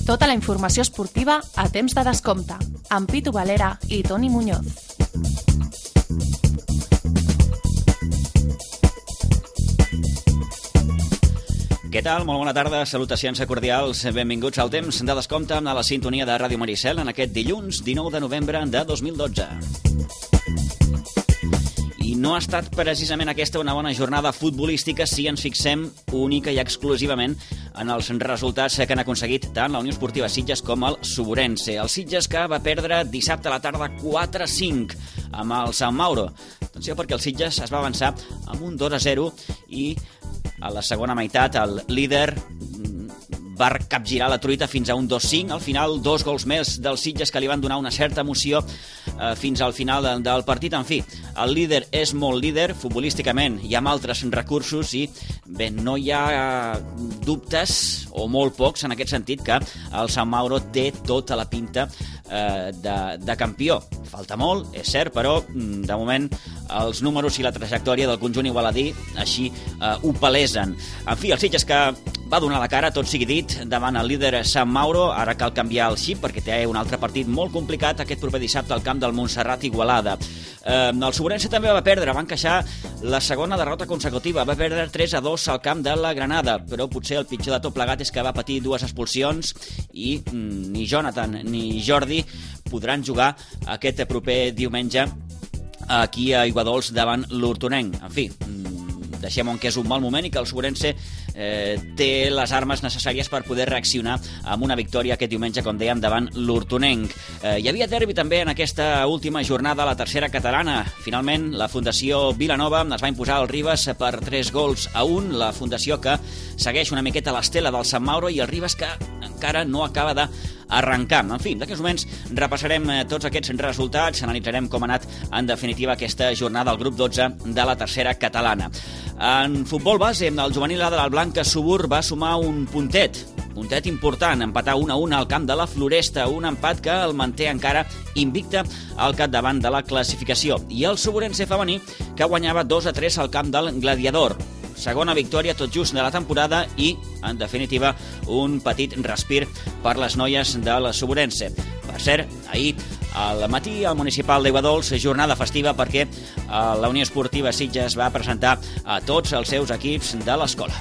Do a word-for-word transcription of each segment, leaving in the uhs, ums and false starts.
Tota la informació esportiva a temps de descompte, amb Pitu Valera i Toni Muñoz. Què tal? Molt bona tarda, salutacions cordials, benvinguts al temps de descompte a la sintonia de Ràdio Maricel en aquest dilluns dinou de novembre de dos mil dotze. I no ha estat precisament aquesta una bona jornada futbolística si ens fixem única i exclusivament en els resultats que han aconseguit tant la Unió Esportiva Sitges com el Suburense. El Sitges que va perdre dissabte a la tarda quatre a cinc amb el Sant Mauro. Atenció, perquè el Sitges es va avançar amb un dos a zero i a la segona meitat el líder va capgirar la truita fins a un dos cinc. Al final, dos gols més dels Sitges que li van donar una certa emoció eh, fins al final de, del partit. En fi, el líder és molt líder, futbolísticament hi ha altres recursos i bé, no hi ha dubtes, o molt pocs en aquest sentit, que el Sant Mauro té tota la pinta eh, de, de campió. Falta molt, és cert, però de moment els números i la trajectòria del conjunt igualadí així eh, ho palesen. En fi, el Sitges que va donar la cara, tot sigui dit, davant el líder Sant Mauro. Ara cal canviar el xip perquè té un altre partit molt complicat aquest proper dissabte al camp del Montserrat Igualada. Eh, el Suburense també va perdre, va encaixar la segona derrota consecutiva, va perdre tres a dos al camp de la Granada, però potser el pitjor de tot plegat és que va patir dues expulsions i mm, ni Jonathan ni Jordi podran jugar aquest proper diumenge aquí a Aiguadols davant l'Hortonenc. En fi, deixem on que és un mal moment i que el Suburense eh, té les armes necessàries per poder reaccionar amb una victòria aquest diumenge, com dèiem, davant l'Hortonenc. Eh, hi havia derbi també en aquesta última jornada a la tercera catalana. Finalment, la Fundació Vilanova es va imposar al Ribes per tres gols a un, la fundació que segueix una miqueta l'estela del Sant Mauro i el Ribes que encara no acaba de arrencar. En fi, d'aquests moments repassarem tots aquests resultats, analitzarem com ha anat en definitiva aquesta jornada al grup dotze de la tercera catalana. En futbol base, el juvenil de l'Alblanca Subur va sumar un puntet, puntet important, empatar un a un al camp de la Floresta, un empat que el manté encara invicte al capdavant de la classificació. I el Suburense femení que guanyava dos a tres al camp del Gladiador. Segona victòria tot just de la temporada i, en definitiva, un petit respir per les noies del Suburense. Per cert, ahir al matí al municipal d'Aiguadols, jornada festiva perquè la Unió Esportiva Sitges va presentar a tots els seus equips de l'escola.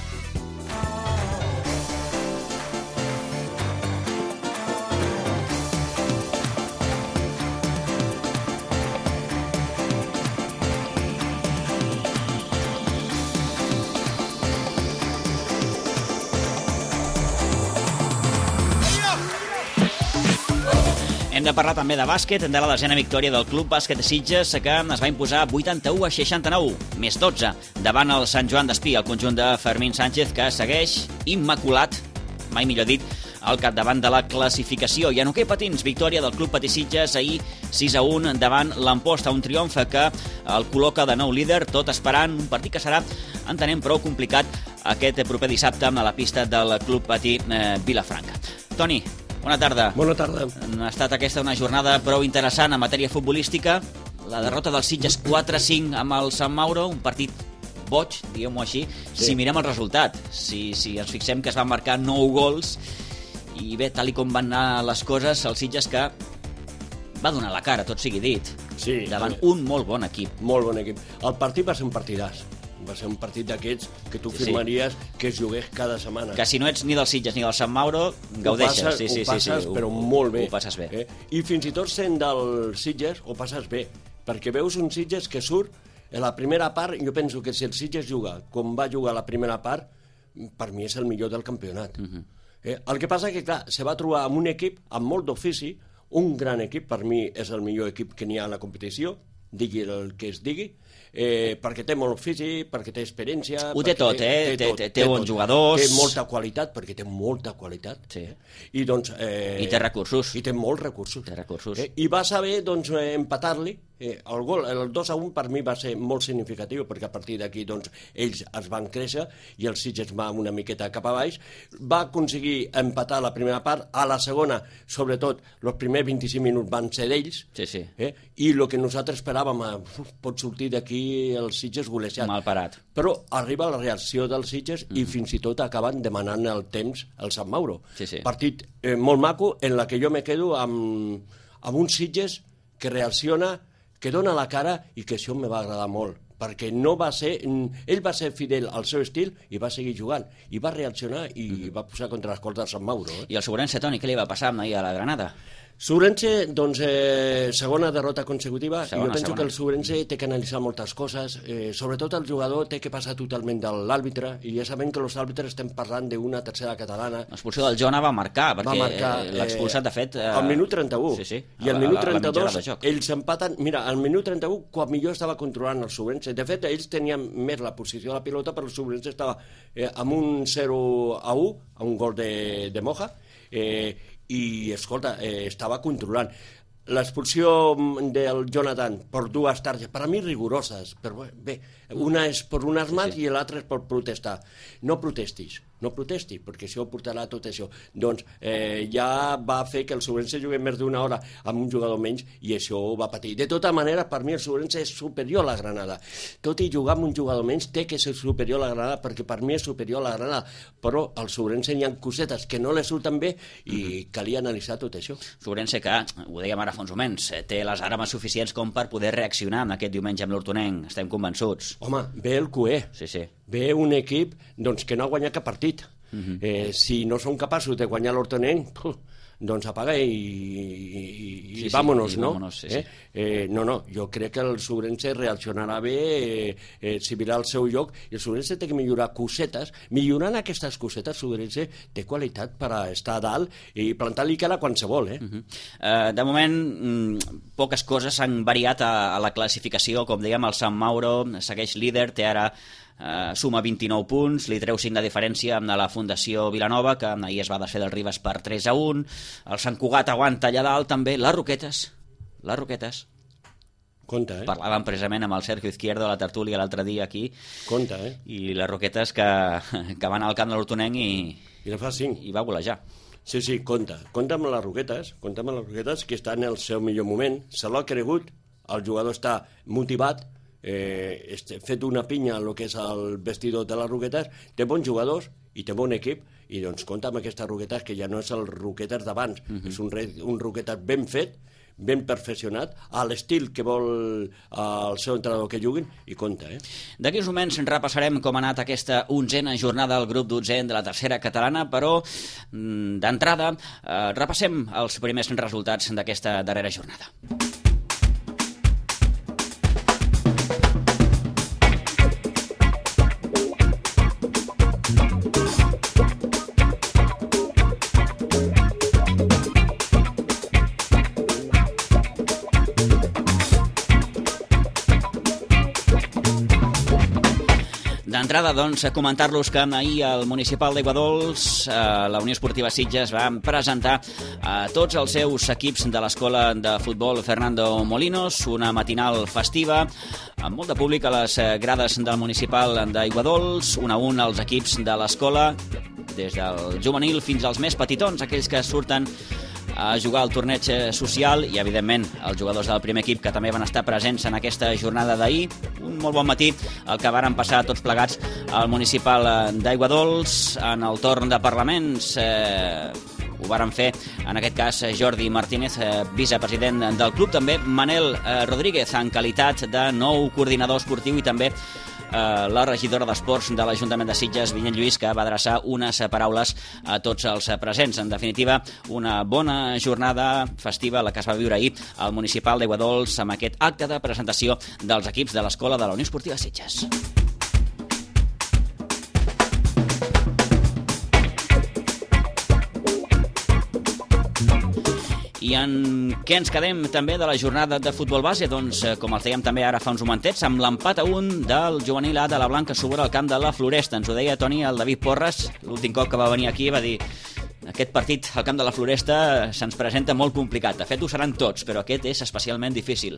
Hem de parlar també de bàsquet, de la desena victòria del Club Bàsquet de Sitges, que es va imposar vuitanta-u a seixanta-nou, més dotze, davant el Sant Joan d'Espí, el conjunt de Fermín Sánchez, que segueix immaculat, mai millor dit, al capdavant de la classificació. I en hoquei patins, victòria del Club Patí Sitges, ahir sis a un davant l'Amposta, un triomf que el col·loca de nou líder, tot esperant un partit que serà, entenem, prou complicat aquest proper dissabte a la pista del Club Patí eh, Vilafranca. Toni, bona tarda. Bona tarda. Ha estat aquesta una jornada prou interessant en matèria futbolística. La derrota del Sitges quatre a cinc amb el Sant Mauro, un partit boig, diguem-ho així, sí. Si mirem el resultat. Si, si ens fixem que es van marcar nou gols i bé, tal i com van anar les coses, el Sitges que va donar la cara, tot sigui dit, sí, davant sí. un molt bon equip. Molt bon equip. El partit va ser un partidàs. Va ser un partit d'aquests que tu sí, firmaries sí. que es jugués cada setmana. Que si no ets ni del Sitges ni del Sant Mauro, gaudeixes. Ho passes, sí, sí, ho passes sí, sí. però ho, molt bé. Ho passes bé. Eh? I fins i tot sent del Sitges ho passes bé, perquè veus un Sitges que surt en la primera part. Jo penso que si el Sitges juga com va jugar la primera part, per mi és el millor del campionat. Uh-huh. eh? El que passa que, clar, se va trobar amb un equip amb molt d'ofici, un gran equip, per mi és el millor equip que n'hi ha a la competició, digui el que es digui, eh, perquè té molt físic, perquè té experiència... Ho té tot, eh? Té, té, té, té bons jugadors... Té molta qualitat, perquè té molta qualitat. Sí. I, doncs, eh, I té recursos. I té molts recursos. Té recursos. Eh? I va saber doncs, empatar-li Eh, el gol, el dos a un per mi va ser molt significatiu, perquè a partir d'aquí doncs, ells es van créixer i el Sitges va una miqueta cap a baix. Va aconseguir empatar la primera part, a la segona, sobretot, els primers vint-i-cinc minuts van ser d'ells, sí, sí. Eh? I el que nosaltres esperàvem, uf, pot sortir d'aquí el Sitges golejat. Mal parat. Però arriba la reacció del Sitges mm. i fins i tot acaben demanant el temps al Sant Mauro. Sí, sí. Partit eh, molt maco, en la que jo me quedo amb, amb un Sitges que reacciona, que dona la cara i que això me va agradar molt, perquè no va ser, ell va ser fidel al seu estil i va seguir jugant, i va reaccionar i mm-hmm. va posar contra les cordes de Sant Mauro. Eh? I el Sobrense, Toni, què li va passar ahir a la Granada? Sobrense, doncs, eh, segona derrota consecutiva, segona, i jo penso segona. que el Sobrense té que analitzar moltes coses, eh, sobretot el jugador té que passar totalment de l'àrbitre, i ja sabem que els àrbitres estem parlant d'una tercera catalana. L'expulsió del Jona va marcar, perquè va marcar, l'ha expulsat, de fet... Eh... Al minut trenta-u, sí, sí, i al minut trenta-dos de ells empaten, mira, al minut trenta-u, quan millor estava controlant el Sobrense, de fet, ells tenien més la posició de la pilota, però el Sobrense estava eh, amb un zero a u, a un gol de, de Moja, eh, i, escolta, eh, estava controlant. L'expulsió del Jonathan per dues targes, per a mi rigoroses, però bé, una és per un armat sí, sí. i l'altra és per protestar. No protestis, no protestis, perquè això portarà tot això. Doncs eh, ja va fer que el Sobrense jugués més d'una hora amb un jugador menys i això ho va patir. De tota manera, per mi el Sobrense és superior a la Granada. Tot i jugar amb un jugador menys té que ser superior a la Granada, perquè per mi és superior a la Granada, però al Sobrense hi ha cosetes que no li surten bé i mm-hmm. calia analitzar tot això. Sobrense que, ho dèiem ara fa uns moments, té les armes suficients com per poder reaccionar en aquest diumenge amb l'Hortonenc, estem convençuts. Home, ve el Q E, sí, sí. ve un equip doncs, que no ha guanyat cap partit. Uh-huh. eh, si no són capaços de guanyar l'Hortonenc, doncs apaga i, i, i, sí, i vámonos, sí, no? Vámonos, sí, eh? sí. Eh, no, no, jo crec que el Sobrense reaccionarà bé, eh, eh, si mirà el seu lloc, i el Sobrense té que millorar cosetes. Millorant aquestes cosetes, el Sobrense té qualitat per a estar a dalt i plantar-li cara a qualsevol. Eh? Uh-huh. uh, de moment, mm, poques coses s'han variat a, a la classificació. Com dèiem, el Sant Mauro segueix líder, té ara Uh, suma vint-i-nou punts, li treu cinc de diferència amb la Fundació Vilanova, que ahir es va desfer del Ribes per tres a un. El Sant Cugat aguanta allà dalt també. Les Roquetes, les Roquetes. Compte, eh? Parlàvem precisament amb el Sergio Izquierdo a la tertúlia l'altre dia aquí. Compte, eh? I les Roquetes que, que van al camp de l'Hortonenc i, I, fa cinc. i va golejar. Sí, sí, compte. Compte amb les Roquetes, compte amb les Roquetes, que està en el seu millor moment. Se l'ha cregut, el jugador està motivat, eh, fet una pinya en el que és el vestidor de les Roquetes, té bons jugadors i té bon equip, i doncs compta amb aquestes Roquetes, que ja no és el Roquetes d'abans, uh-huh. és un, un Roquetes ben fet, ben perfeccionat, a l'estil que vol el seu entrenador que juguin, i compta, eh? D'aquí uns moments repassarem com ha anat aquesta onzena jornada del grup dotzè de la tercera catalana, però d'entrada eh, repassem els primers resultats d'aquesta darrera jornada. D'entrada, doncs, comentar-los que ahir al Municipal d'Aiguadols eh, la Unió Esportiva Sitges va presentar a tots els seus equips de l'escola de futbol Fernando Molinos, una matinal festiva amb molt de públic a les grades del Municipal d'Aiguadols, un a un els equips de l'escola, des del juvenil fins als més petitons, aquells que surten a jugar al torneig social, i evidentment els jugadors del primer equip que també van estar presents en aquesta jornada d'ahir. Un molt bon matí el que varen passar tots plegats al Municipal d'Aiguadols. En el torn de parlaments eh, ho varen fer, en aquest cas, Jordi Martínez, eh, vicepresident del club, també Manel eh, Rodríguez, en qualitat de nou coordinador esportiu, i també la regidora d'Esports de l'Ajuntament de Sitges, Vinyent Lluís, que va adreçar unes paraules a tots els presents. En definitiva, una bona jornada festiva la que es va viure ahir al Municipal d'Aiguadols amb aquest acte de presentació dels equips de l'Escola de la Unió Esportiva Sitges. I en què ens quedem també de la jornada de futbol base? Doncs, com els dèiem també ara fa uns momentets, amb l'empat a un del juvenil A de la Blanca sobre el camp de la Floresta. Ens ho deia, Toni, el David Porres, l'últim cop que va venir aquí, va dir: aquest partit al camp de la Floresta se'ns presenta molt complicat. De fet, ho seran tots, però aquest és especialment difícil.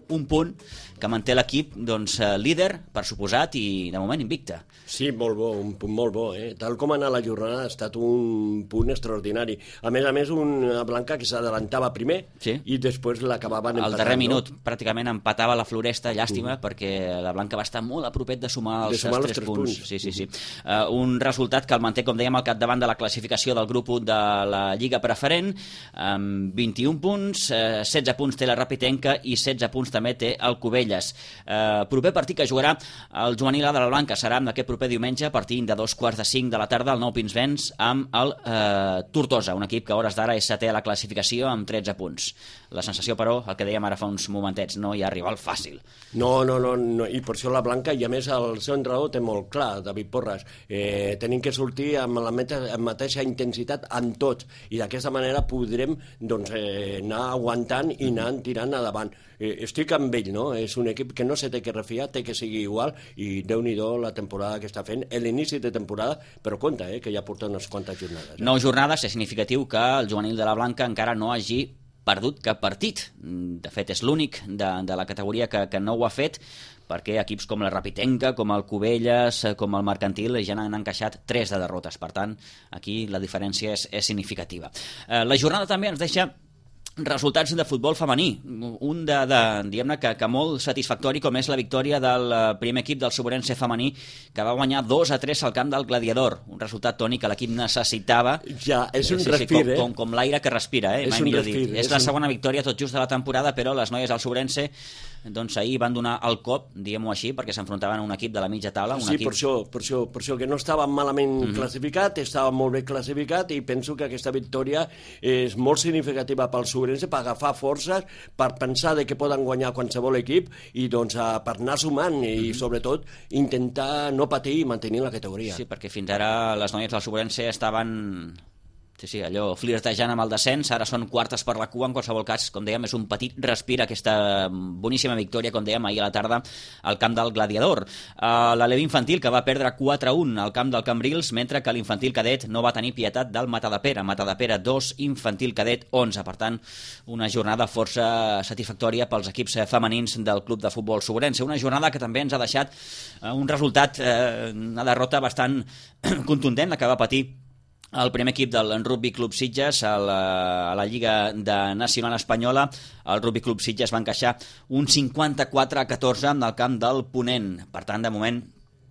un punt que manté l'equip doncs, líder, per suposat, i de moment invicte. Sí, molt bo, un punt molt bo. Eh? Tal com ha anat la jornada ha estat un punt extraordinari. A més a més, una Blanca que s'adelantava primer sí. i després l'acabaven empatant. Al darrer no? minut pràcticament empatava la Floresta, llàstima, mm. perquè la Blanca va estar molt a propet de sumar els, de sumar els tres, tres punts. punts. Sí, sí, sí. Uh, un resultat que el manté, com dèiem, al capdavant de la classificació del grup u de la Lliga Preferent, amb vint-i-un punts, uh, setze punts té la Rapitenca i setze punts també té el Cubelles. Uh, proper partit que jugarà el juvenil A de la Blanca serà aquest proper diumenge, partint de dos quarts de cinc de la tarda al Nou Pinsbens amb el eh, Tortosa, un equip que a hores d'ara és setè a la classificació amb tretze punts. La sensació, però, el que dèiem ara fa uns momentets, no hi ha rival fàcil. No, no, no, no, i per això la Blanca, i a més el seu entrenador té molt clar, David Porras, eh, tenim que sortir amb la meta, amb mateixa intensitat en tots, i d'aquesta manera podrem doncs, eh, anar aguantant i anar tirant endavant. Eh, estic amb ell, no? És un equip que no se té que refiar, té que seguir igual, i Déu-n'hi-do la temporada que està fent, l'inici de temporada, però compte, eh, que ja porta unes quantes jornades. Eh? Nou jornades, és significatiu que el juvenil de la Blanca encara no hagi perdut cap partit. De fet, és l'únic de, de la categoria que, que no ho ha fet, perquè equips com la Rapitenca, com el Cubelles, com el Mercantil ja n'han encaixat tres de derrotes. Per tant, aquí la diferència és, és significativa. Eh, la jornada també ens deixa resultats de futbol femení, un de, de diguem-ne que, que molt satisfactori, com és la victòria del primer equip del Suburense femení, que va guanyar dos a tres al camp del Gladiador, un resultat, Toni, que l'equip necessitava. Ja, és un sí, respir, sí, com, eh? Com, com l'aire que respira, eh? És Mai un millor respir, dit. és És la un... segona victòria tot just de la temporada, però les noies del Suburense doncs ahir van donar el cop, diguem-ho així, perquè s'enfrontaven a un equip de la mitja taula. Un sí, equip... per, això, per, això, per això que no estava malament mm-hmm. classificat, estava molt bé classificat, i penso que aquesta victòria és molt significativa pel Suburense, per agafar forces, per pensar de que poden guanyar qualsevol equip, i doncs a, per anar sumant, i mm-hmm. sobretot intentar no patir i mantenir la categoria. Sí, perquè fins ara les noies del Suburense estaven... Sí, sí, allò, flirtejant amb el descens, ara són quartes per la cua, en qualsevol cas, com dèiem, és un petit respir aquesta boníssima victòria, com dèiem, ahir a la tarda al camp del Gladiador. Uh, L'Alevi infantil, que va perdre quatre a un al camp del Cambrils, mentre que l'infantil cadet no va tenir pietat del Matadepera. Matadepera dos, infantil cadet onze. Per tant, una jornada força satisfactòria pels equips femenins del club de futbol Suburense. Una jornada que també ens ha deixat uh, un resultat, uh, una derrota bastant contundent, la que va patir el primer equip del Rugby Club Sitges a la, a la Lliga de Nacional Espanyola. El Rugby Club Sitges va encaixar un cinquanta-quatre a catorze en el camp del Ponent. Per tant, de moment,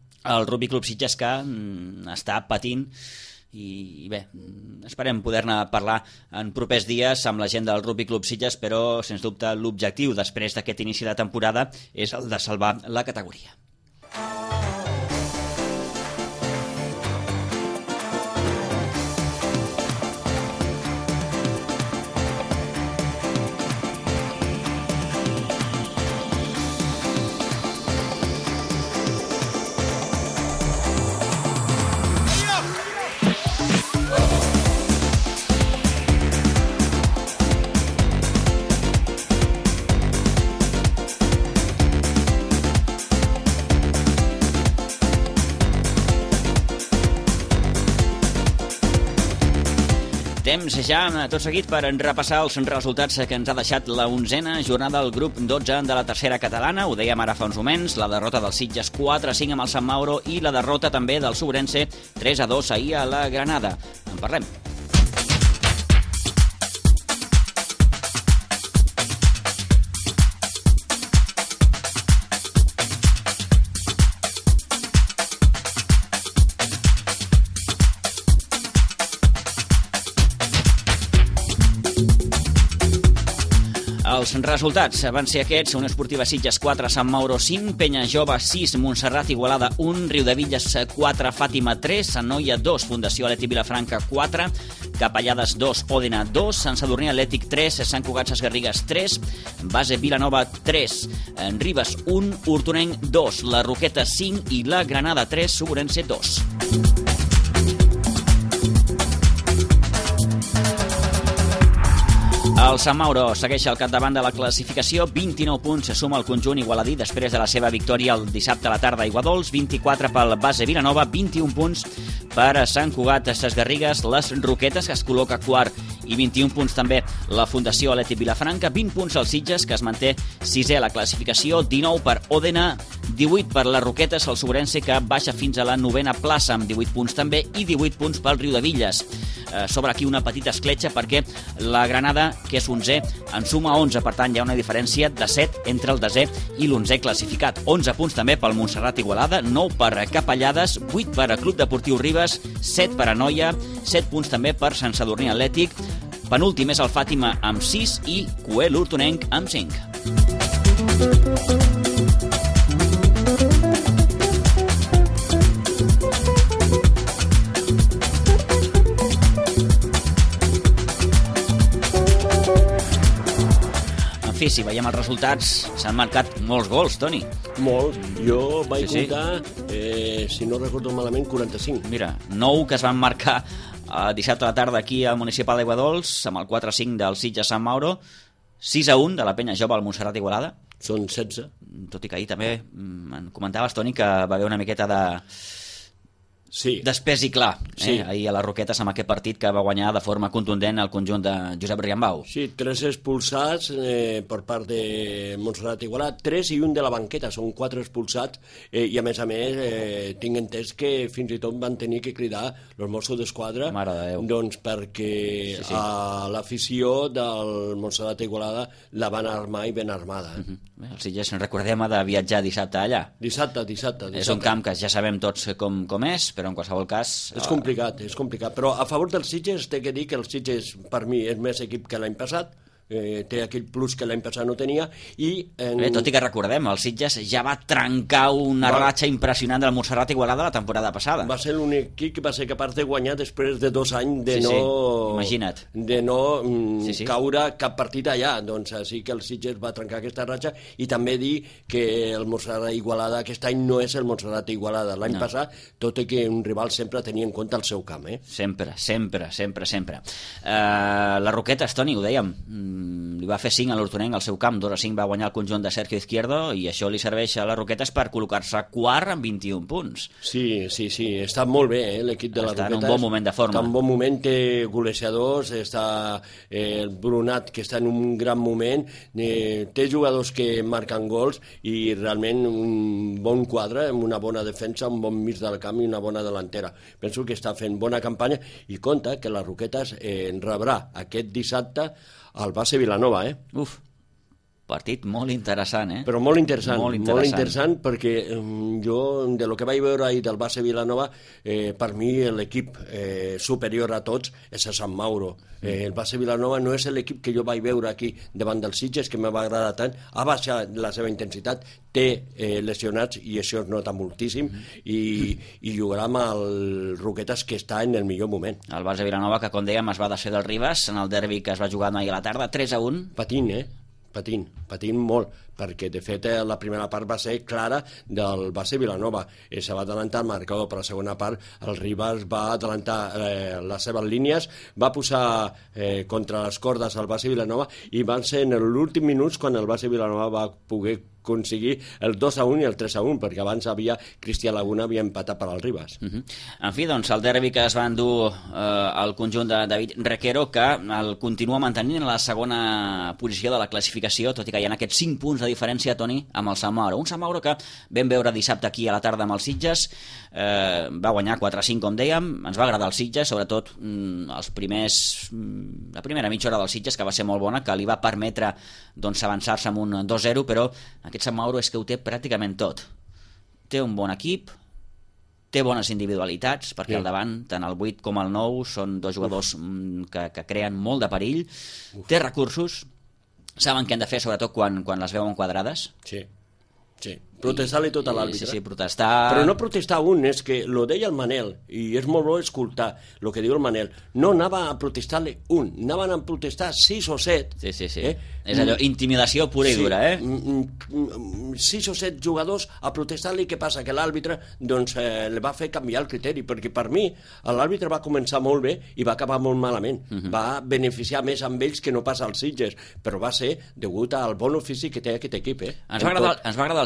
el Rugby Club Sitges que mm, està patint i, i bé, esperem poder-ne parlar en propers dies amb la gent del Rugby Club Sitges, però, sens dubte, l'objectiu després d'aquest inici de temporada és el de salvar la categoria. Temps ja, tot seguit, per repassar els resultats que ens ha deixat la onzena jornada del grup dotze de la tercera catalana. Ho dèiem ara fa uns moments, la derrota del Sitges quatre a cinc amb el Sant Mauro i la derrota també del Suburense tres a dos ahir a la Granada. En parlem. Els resultats van ser aquests: Unió Esportiva Sitges quatre, Sant Mauro cinc, Penya Jove sis, Montserrat Igualada un, Riudevilles quatre, Fàtima tres, Sant Noia dos, Fundació Atlètic Vilafranca quatre, Capellades dos, Òdena dos, Sant Sadurní Atlètic tres, Sant Cugat Sesgarrigues tres, Base Vilanova tres, Ribes un, Hortonenc dos, La Roqueta cinc i la Granada tres, Suburense dos. El Sant Mauro segueix al capdavant de la classificació, vint-i-nou punts, suma el conjunt igualadí després de la seva victòria el dissabte a la tarda a Iguadols, vint-i-quatre pel Base Vilanova, vint-i-un punts per a Sant Cugat Sesgarrigues, les Roquetes, que es col·loca quart, i vint-i-un punts també la Fundació Atlètic Vilafranca, vint punts al Sitges, que es manté sisè a la classificació, dinou per Òdena, divuit per les Roquetes, el Sobrense, que baixa fins a la novena plaça amb divuit punts també, i divuit punts pel Riudevilles. Eh, sobre aquí una petita escletxa perquè la Granada, que és onzè, en suma onze, per tant hi ha una diferència de set entre el desè i l'onzè classificat. onze punts també pel Montserrat Igualada, nou per Capellades, vuit per a Club Deportiu Ribes, set per a Noia, set punts també per Sant Sadurní Atlètic, penúltim és el Fàtima amb sis i Coel Hortonenc amb cinc. En fi, si veiem els resultats, s'han marcat molts gols, Toni. Molts. Jo vaig Sí, sí. comptar, eh, si no recordo malament, quaranta-cinc. Mira, nou que es van marcar eh, dissabte a la tarda aquí al Municipal d'Aiguadols, amb el quatre a cinc del Sitges Sant Mauro, sis a un de la Penya Jove al Montserrat Igualada, Són setze. tot i que ahir també mm, em comentaves, Toni, que va haver una miqueta de Sí. d'espès i clar, eh? Sí. ahir a les Roquetes amb aquest partit que va guanyar de forma contundent el conjunt de Josep Riambau. Sí, tres expulsats eh, per part de Montserrat Igualat, tres i un de la banqueta, són quatre expulsats, eh, i a més a més eh, tinc entès que fins i tot van tenir que cridar els Mossos d'Esquadra, Mare de Déu. doncs perquè Sí, sí. a l'afició del Montserrat Igualada la van armar i ben armada. Eh? Bé, el Sitges, recordem, ha de viatjar dissabte allà. Dissabte, dissabte, dissabte. És un camp que ja sabem tots com, com és, però en qualsevol cas... És complicat, és complicat, però a favor dels Sitges té que dir que el Sitges per mi és més equip que l'any passat, eh, té aquell plus que l'any passat no tenia, i... En... Bé, tot i que recordem, el Sitges ja va trencar una Va. ratxa impressionant del Montserrat Igualada la temporada passada. Va ser l'únic equip que va ser capaç de guanyar després de dos anys de Sí, sí, no... imagina't. De no mm, Sí, sí. caure cap partit allà. Doncs així que el Sitges va trencar aquesta ratxa, i també dir que el Montserrat Igualada aquest any no és el Montserrat Igualada. L'any No. passat, tot i que un rival sempre tenia en compte el seu camp, eh? Sempre, sempre, sempre, sempre. Uh, les Roquetes, Toni, ho dèiem, mm, li va fer cinc a l'Hortonenc al seu camp, dos a cinc va guanyar el conjunt de Sergio Izquierdo, i això li serveix a les Roquetes per col·locar-se quart amb vint-i-un punts. Sí, sí, sí, està molt bé, eh, l'equip de les Està en un Roquetes. bon moment de forma. Està en un bon moment, té golejadors, està eh, el Brunat, que està en un gran moment, eh, té jugadors que marquen gols, i realment un bon quadre, amb una bona defensa, un bon mig del camp i una bona delantera. Penso que està fent bona campanya, i compta que les Roquetes eh, rebrà aquest dissabte al Base Vilanova, eh? Uf, partit molt interessant, eh? Però molt interessant, Molt molt interessant. interessant, perquè um, jo, de lo que vaig veure ahir del Base Vilanova, eh, per mi l'equip eh, superior a tots és el Sant Mauro. Eh, el Base Vilanova no és l'equip que jo vaig veure aquí davant dels Sitges, que m'ha agradat tant, ha baixat la seva intensitat, té eh, lesionats, i això es nota moltíssim, i, i jugarà amb el Roquetes, que està en el millor moment. El Base Vilanova, que com dèiem es va desfer del Ribes en el derbi que es va jugar ahir a la tarda, tres a un. Patint, eh? Patint, patint molt, perquè de fet eh, la primera part va ser clara del Base Vilanova, i se va adelantar el marcador, però la segona part el Ribas va adelantar eh, les seves línies, va posar eh, contra les cordes el Base Vilanova, i van ser en l'últim minuts quan el Base Vilanova va poder aconseguir el dos a un i el tres a un, perquè abans havia Cristià Laguna havia empatat per al Ribas. Uh -huh. En fi, doncs, el derbi que es va endur eh, el conjunt de David Requero, que el continua mantenint en la segona posició de la classificació, tot i que hi ha aquests cinc punts de diferència, Toni, amb el Sant Mauro. Un Sant Mauro que vam veure dissabte aquí a la tarda amb els Sitges, eh, va guanyar quatre a cinc, com dèiem, ens va agradar el Sitges, sobretot mm, els primers, mm, la primera mitja hora del Sitges, que va ser molt bona, que li va permetre doncs, avançar-se amb un dos zero, però aquest Sant Mauro és que ho té pràcticament tot. Té un bon equip, té bones individualitats, perquè Sí. al davant, tant el vuit com el nou, són dos jugadors mm, que, que creen molt de perill. Uf. Té recursos, saben què han de fer, sobretot quan, quan les veuen quadrades. Sí, sí. Protestar-li tot a l'àrbitre. Sí, sí, protestar... Però no protestar un, és que lo deia el Manel, i és molt bo escoltar el que diu el Manel. No anava a protestar-li un, anaven a protestar sis o set. Sí, sí, sí. Eh? És allò, intimidació pura i Sí. dura, eh? Mm, mm, sis o set jugadors a protestar-li. Què passa? Que l'àrbitre doncs, eh, li va fer canviar el criteri, perquè per mi l'àrbitre va començar molt bé i va acabar molt malament. Uh -huh. Va beneficiar més amb ells que no pas als Sitges, però va ser degut al bon ofici que té aquest equip. Eh? Ens va, agradar, ens va agradar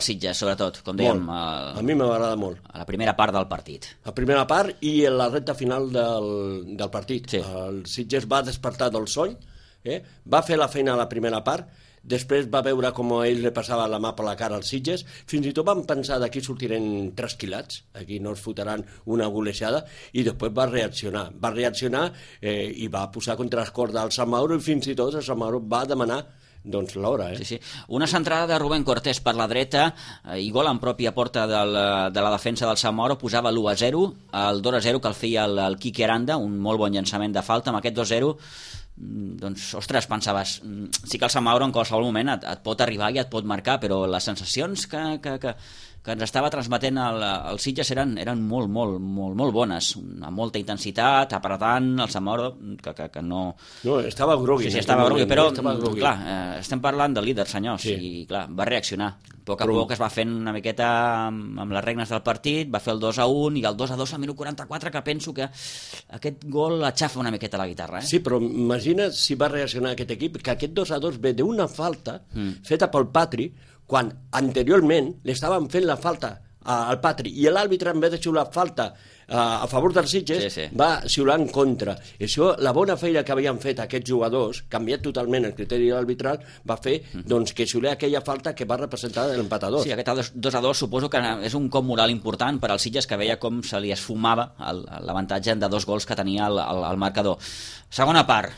el Sitges, sobretot, com dèiem, a mi m'agrada molt. A la primera part del partit. La primera part i en la recta final del, del partit. Sí. El Sitges va despertar del soll, eh? Va fer la feina a la primera part, després va veure com a ell li passava la mà per la cara als Sitges, fins i tot van pensar d'aquí sortiran trasquilats, aquí no es fotran una golejada, i després va reaccionar. Va reaccionar eh, i va posar contra les cordes al Sant Mauro, i fins i tot el Sant Mauro va demanar doncs l'hora, eh? Sí, sí. Una centrada de Rubén Cortés per la dreta eh, i gol en pròpia porta del, de la defensa del Sant Mauro, posava l'u a zero, el dos a zero que el feia el, el Quique Aranda, un molt bon llançament de falta. Amb aquest dos a zero doncs, ostres, pensaves, sí que el Sant Mauro en qualsevol moment et, et pot arribar i et pot marcar, però les sensacions que, que, que, que ens estava transmetent el, el Sitges eren, eren molt, molt, molt, molt bones, amb molta intensitat, apretant el Sant Mauro, que, que, que no... No, estava grogui. Sí, sí, estava grogui, però, estava grogui. clar, eh, estem parlant del líder, senyors, sí. I, clar, va reaccionar. A poc a però... poc es va fent una miqueta amb, amb les regnes del partit, va fer el dos a un i el dos a dos al minut quaranta-quatre, que penso que aquest gol aixafa una miqueta la guitarra, eh? Sí, però imagina si va reaccionar aquest equip, que aquest dos a dos ve d'una falta mm. feta pel Patri, quan anteriorment li estaven fent la falta al Patri, i l'àrbitre, en vez de xiular falta a favor dels Sitges, sí, sí. va xiular en contra. I això, la bona feina que havien fet aquests jugadors, canviat totalment el criteri arbitral, va fer mm. doncs, que xiular aquella falta que va representar l'empatador. Sí, aquest dos a dos suposo que és un cop moral important per als Sitges, que veia com se li esfumava l'avantatge de dos gols que tenia el, el, el marcador. Segona part,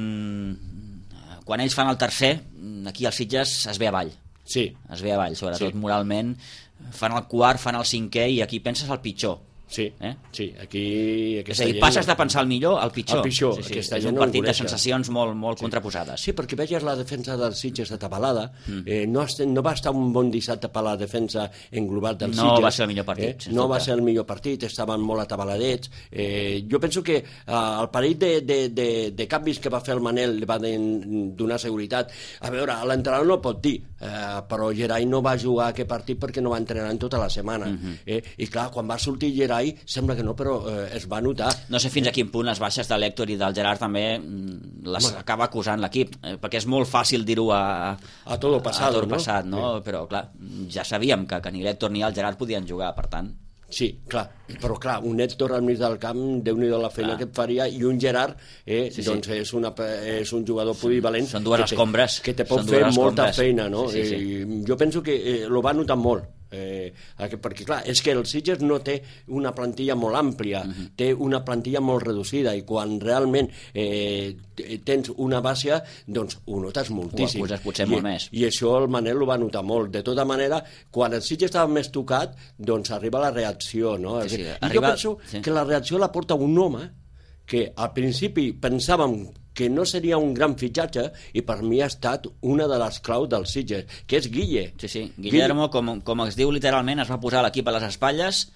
mmm, quan ells fan el tercer, aquí el Sitges es ve avall. Sí. Es ve avall, sobretot sí. moralment. Fan el quart, fan el cinquè, i aquí penses el pitjor. Sí, eh? sí, aquí... És a dir, passes de pensar el millor al pitjor. El pitjor, sí, sí, aquesta és gent un no partit de engoleix. sensacions molt, molt sí. contraposades. Sí, perquè veies la defensa dels Sitges de Tabalada, mm. eh, no, no va estar un bon dissabte per la defensa en global dels no Sitges. No va ser el millor partit. Eh? No va ser el millor partit, estaven molt atabaladets. Eh, jo penso que eh, el parell de, de, de, de canvis que va fer el Manel li va donar seguretat. A veure, l'entrenador no pot dir, eh, però Gerai no va jugar aquest partit perquè no va entrenar en tota la setmana. Mm -hmm. eh? I clar, quan va sortir Gerai, sembla que no, però eh, es va notar. No sé fins a quin punt les baixes de l'Héctor i del Gerard també les Home. acaba acusant l'equip, eh, perquè és molt fàcil dir-ho a, a tot passat, a tot no? passat, no? Sí. Però clar, ja sabíem que, que ni l'Héctor ni el Gerard podien jugar, per tant... Sí, clar, però clar, un Héctor al mig del camp, Déu-n'hi-do la feina ah. que et faria, i un Gerard, eh, sí, sí. doncs és, una, és un jugador polivalent. Són dues escombres. Que te pot Són fer molta escombres. feina, no? Sí, sí, sí. I jo penso que eh, lo va notar molt. Eh, perquè clar, és que el Sitges no té una plantilla molt àmplia, uh -huh. té una plantilla molt reducida, i quan realment eh, tens una base, doncs ho notes moltíssim. Ho acuses potser I, molt més. I això el Manel ho va notar molt. De tota manera, quan el Sitges estava més tocat, doncs arriba la reacció, no? Sí, sí, I arriba... jo penso sí. que la reacció la porta un home que al principi pensàvem que no seria un gran fitxatge, i per mi ha estat una de les claus del Sitges, que és Guille. Sí, sí, Guillermo, com, com es diu literalment, es va posar l'equip a les espatlles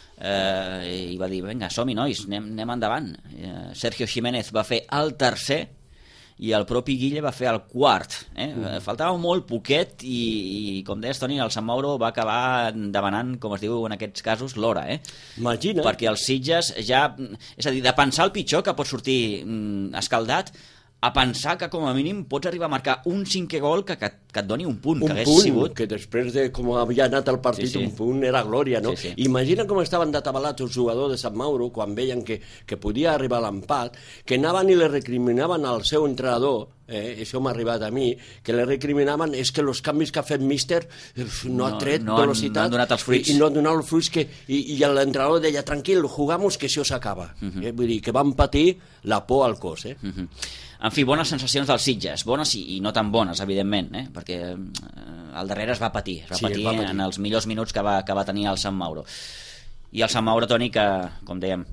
eh, i va dir, vinga, som-hi, nois, anem, anem endavant. Eh, Sergio Jiménez va fer el tercer i el propi Guille va fer el quart. Eh? Mm. Faltava molt poquet i, i, com deies, Toni, el Sant Mauro va acabar demanant, com es diu en aquests casos, l'hora. Eh? Imagina. Perquè els Sitges ja... És a dir, de pensar el pitjor, que pot sortir mm, escaldat, a pensar que com a mínim pots arribar a marcar un cinquè gol que, que, que et doni un punt, un que hagués punt, sigut... que després de com havia anat el partit, sí, sí. un punt era glòria, no? Sí, sí. Imagina com estaven databalats els jugadors de Sant Mauro quan veien que, que podia arribar a l'empat, que anaven i le recriminaven al seu entrenador, eh, això m'ha arribat a mi, que le recriminaven és que els canvis que ha fet míster no ha tret no, no velocitat, han, no han donat els fruits. i, i no han donat els fruits, que, i, i l'entrenador deia, tranquil, jugamos que això s'acaba. Uh -huh. eh? Vull dir, que van patir la por al cos. Eh? Uh -huh. En fi, bones sensacions dels Sitges, bones i, i no tan bones, evidentment, eh? perquè eh, al darrere es va patir, es va, sí, patir, va patir en els millors minuts que va, que va tenir el Sant Mauro. I el Sant Mauro, Toni, que, com dèiem...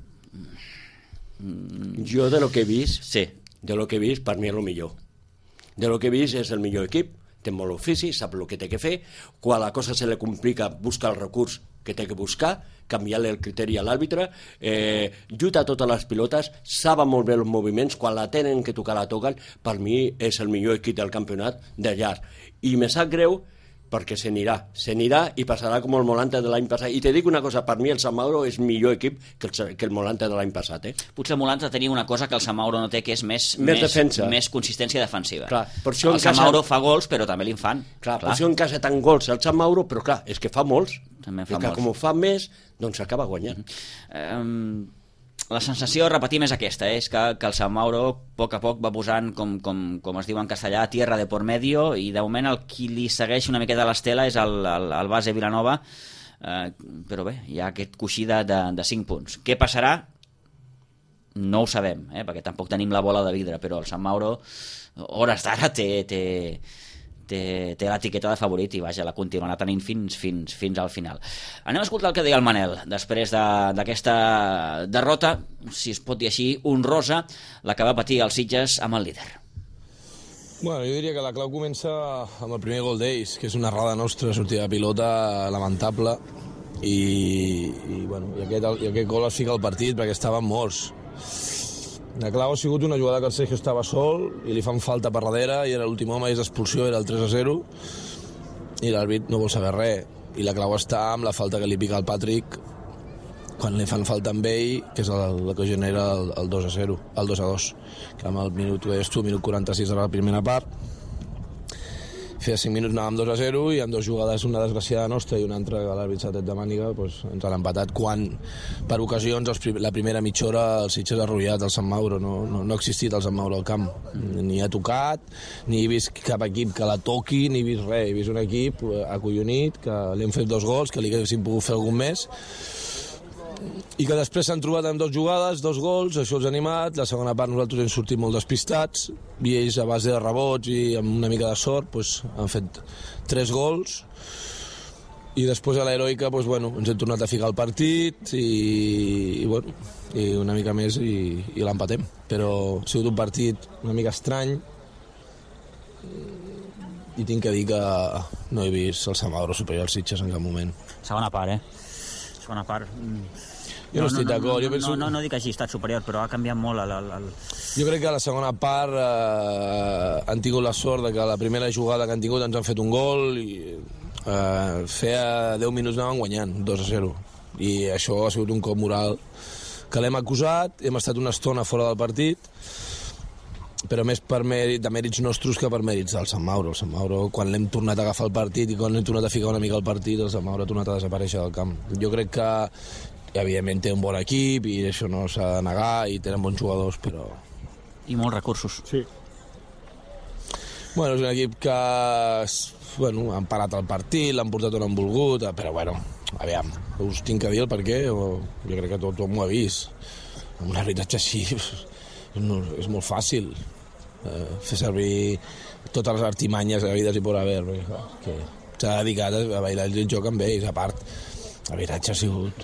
Jo, de lo que he vist, sí. de lo que he vist, per mi és el millor. De lo que he vist és el millor equip, té molt ofici, sap el que té que fer, quan la cosa se li complica, busca el recurs que té que buscar, canviar-li el criteri a l'àrbitre, eh, lluita totes les pilotes, saben molt bé els moviments, quan la tenen que tocar la toquen, per mi és el millor equip del campionat de llarg. I me sap greu perquè se n'irà, se n'irà i passarà com el Molanta de l'any passat. I te dic una cosa, per mi el Sant Mauro és millor equip que el, que el Molanta de l'any passat. Eh? Potser el Molanta tenia una cosa que el Sant Mauro no té, que és més, més, més, més consistència defensiva. Clar, per això el Sant casa... Mauro fa gols, però també li'n fan. Clar, clar. Per això en casa tant gols el Sant Mauro, però clar, és que fa molts. També fa I que molts. com ho fa més, doncs s'acaba guanyant. Mm-hmm. Um... La sensació, repetim, és aquesta, eh? és que, que el Sant Mauro a poc a poc va posant, com, com, com es diu en castellà, tierra de por medio, i de moment el qui li segueix una miqueta l'estela és el, el, el base Vilanova, eh, però bé, hi ha aquest coixí de, de, de cinc punts. Què passarà? No ho sabem, eh? perquè tampoc tenim la bola de vidre, però el Sant Mauro, hores d'ara, té... té té, té l'etiqueta de favorit i vaja, la continuarà tenint fins, fins, fins al final. Anem a escoltar el que deia el Manel després d'aquesta de, derrota, si es pot dir així, honrosa, la que va patir els Sitges amb el líder. Bueno, jo diria que la clau comença amb el primer gol d'ells, que és una errada nostra, sortida de pilota lamentable, i, i, bueno, i, aquest, i aquest gol es fica al partit perquè estaven morts. La clau ha sigut una jugada que el Sergio estava sol i li fan falta per darrere i era l'últim home i és expulsió, era el tres a zero i l'àrbit no vol saber res. I la clau està amb la falta que li pica al Patrick quan li fan falta amb ell, que és el, el que genera el, el dos a zero, el dos a dos, que amb el minut, que tu, minut quaranta-sis de la primera part, feia cinc minuts anàvem dos a zero i amb dues jugades, una desgraciada nostra i una altra que l'àrbit s'ha tret de màniga, doncs ens han empatat quan, per ocasions, els, la primera mitja hora el Sitges ha arrollat el Sant Mauro, no, no, no ha existit el Sant Mauro al camp, ni ha tocat, ni he vist cap equip que la toqui, ni he vist res, he vist un equip acollonit, que li hem fet dos gols, que li haguéssim pogut fer algun més, i que després s'han trobat amb dues jugades, dos gols, això els ha animat, la segona part nosaltres hem sortit molt despistats, i ells a base de rebots i amb una mica de sort doncs, han fet tres gols, i després a l'heroica doncs, bueno, ens hem tornat a ficar al partit, i, i, bueno, i una mica més i, i l'empatem, però ha sigut un partit una mica estrany, i tinc que dir que no he vist el Sant Mauro superior als Sitges en cap moment. Segona part, eh? Segona part... Jo no, no estic d'acord. No, no, penso... no, no, no dic que hagi estat superior, però ha canviat molt el... el, el... Jo crec que a la segona part eh, han tingut la sort de que la primera jugada que han tingut ens han fet un gol i eh, feia deu minuts anàvem guanyant, dos a zero. I això ha sigut un cop moral que l'hem acusat, hem estat una estona fora del partit, però més per mèrit, de mèrits nostres que per mèrits del Sant Mauro. El Sant Mauro, quan l'hem tornat a agafar el partit i quan l'hem tornat a ficar una mica al partit, el Sant Mauro ha tornat a desaparèixer del camp. Jo crec que evidentment té un bon equip i això no s'ha de negar i tenen bons jugadors, però... I molts recursos. Sí. Bueno, és un equip que bueno, han parat el partit, l'han portat on han volgut, però bueno, aviam, us tinc que dir el per què, o jo crec que tot, tot m'ho ha vist. Amb un arbitratge així no, és molt fàcil eh, fer servir totes les artimanyes habides i por haver, perquè clar, que s'ha dedicat a bailar el joc amb ells, a part, l'arbitratge ha sigut...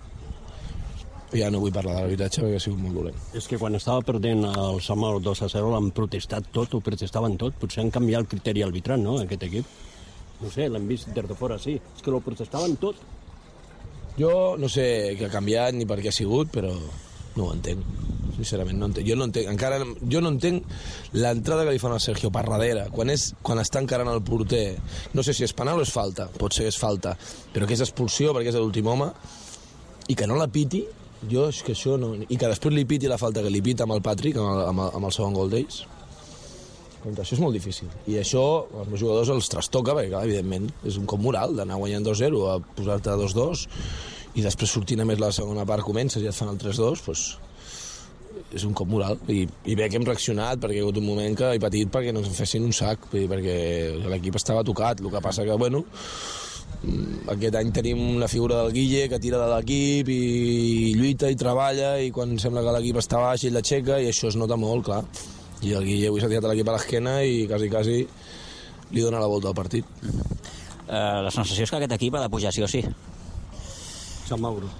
Ja no vull parlar de l'arbitratge perquè ha sigut molt dolent. És que quan estava perdent el Sant Mauro dos a zero l'han protestat tot, ho protestaven tot. Potser han canviat el criteri arbitral, no?, aquest equip. No sé, l'hem vist des de fora, sí. És que ho protestaven tot. Jo no sé què ha canviat ni per què ha sigut, però no ho entenc. Sincerament, no entenc. Jo no entenc, encara, jo no entenc l'entrada que li fan al Sergio per darrere, quan, és, quan està encarant el porter. No sé si és penal o és falta, pot ser que és falta, però que és expulsió perquè és l'últim home, i que no la piti. Jo és que això no... I que després li piti la falta que li pita amb el Patrick, amb el, amb el, amb el segon gol d'ells. Doncs això és molt difícil. I això als meus jugadors els trastoca, perquè, clar, evidentment, és un cop moral d'anar guanyant dos zero a posar-te dos dos i després sortint a més la segona part comences i et fan el tres dos, doncs és un cop moral. I, i bé que hem reaccionat, perquè hi ha hagut un moment que he patit perquè no ens en fessin un sac, perquè l'equip estava tocat. El que passa que, bueno... Aquest any tenim la figura del Guille que tira de l'equip i lluita i treballa i quan sembla que l'equip està baix ell l'aixeca i això es nota molt, clar. I el Guille avui s'ha tirat l'equip a l'esquena i quasi, quasi li dona la volta al partit. Uh, la sensació és que aquest equip ha de pujar sí o sí. Sant Mauro.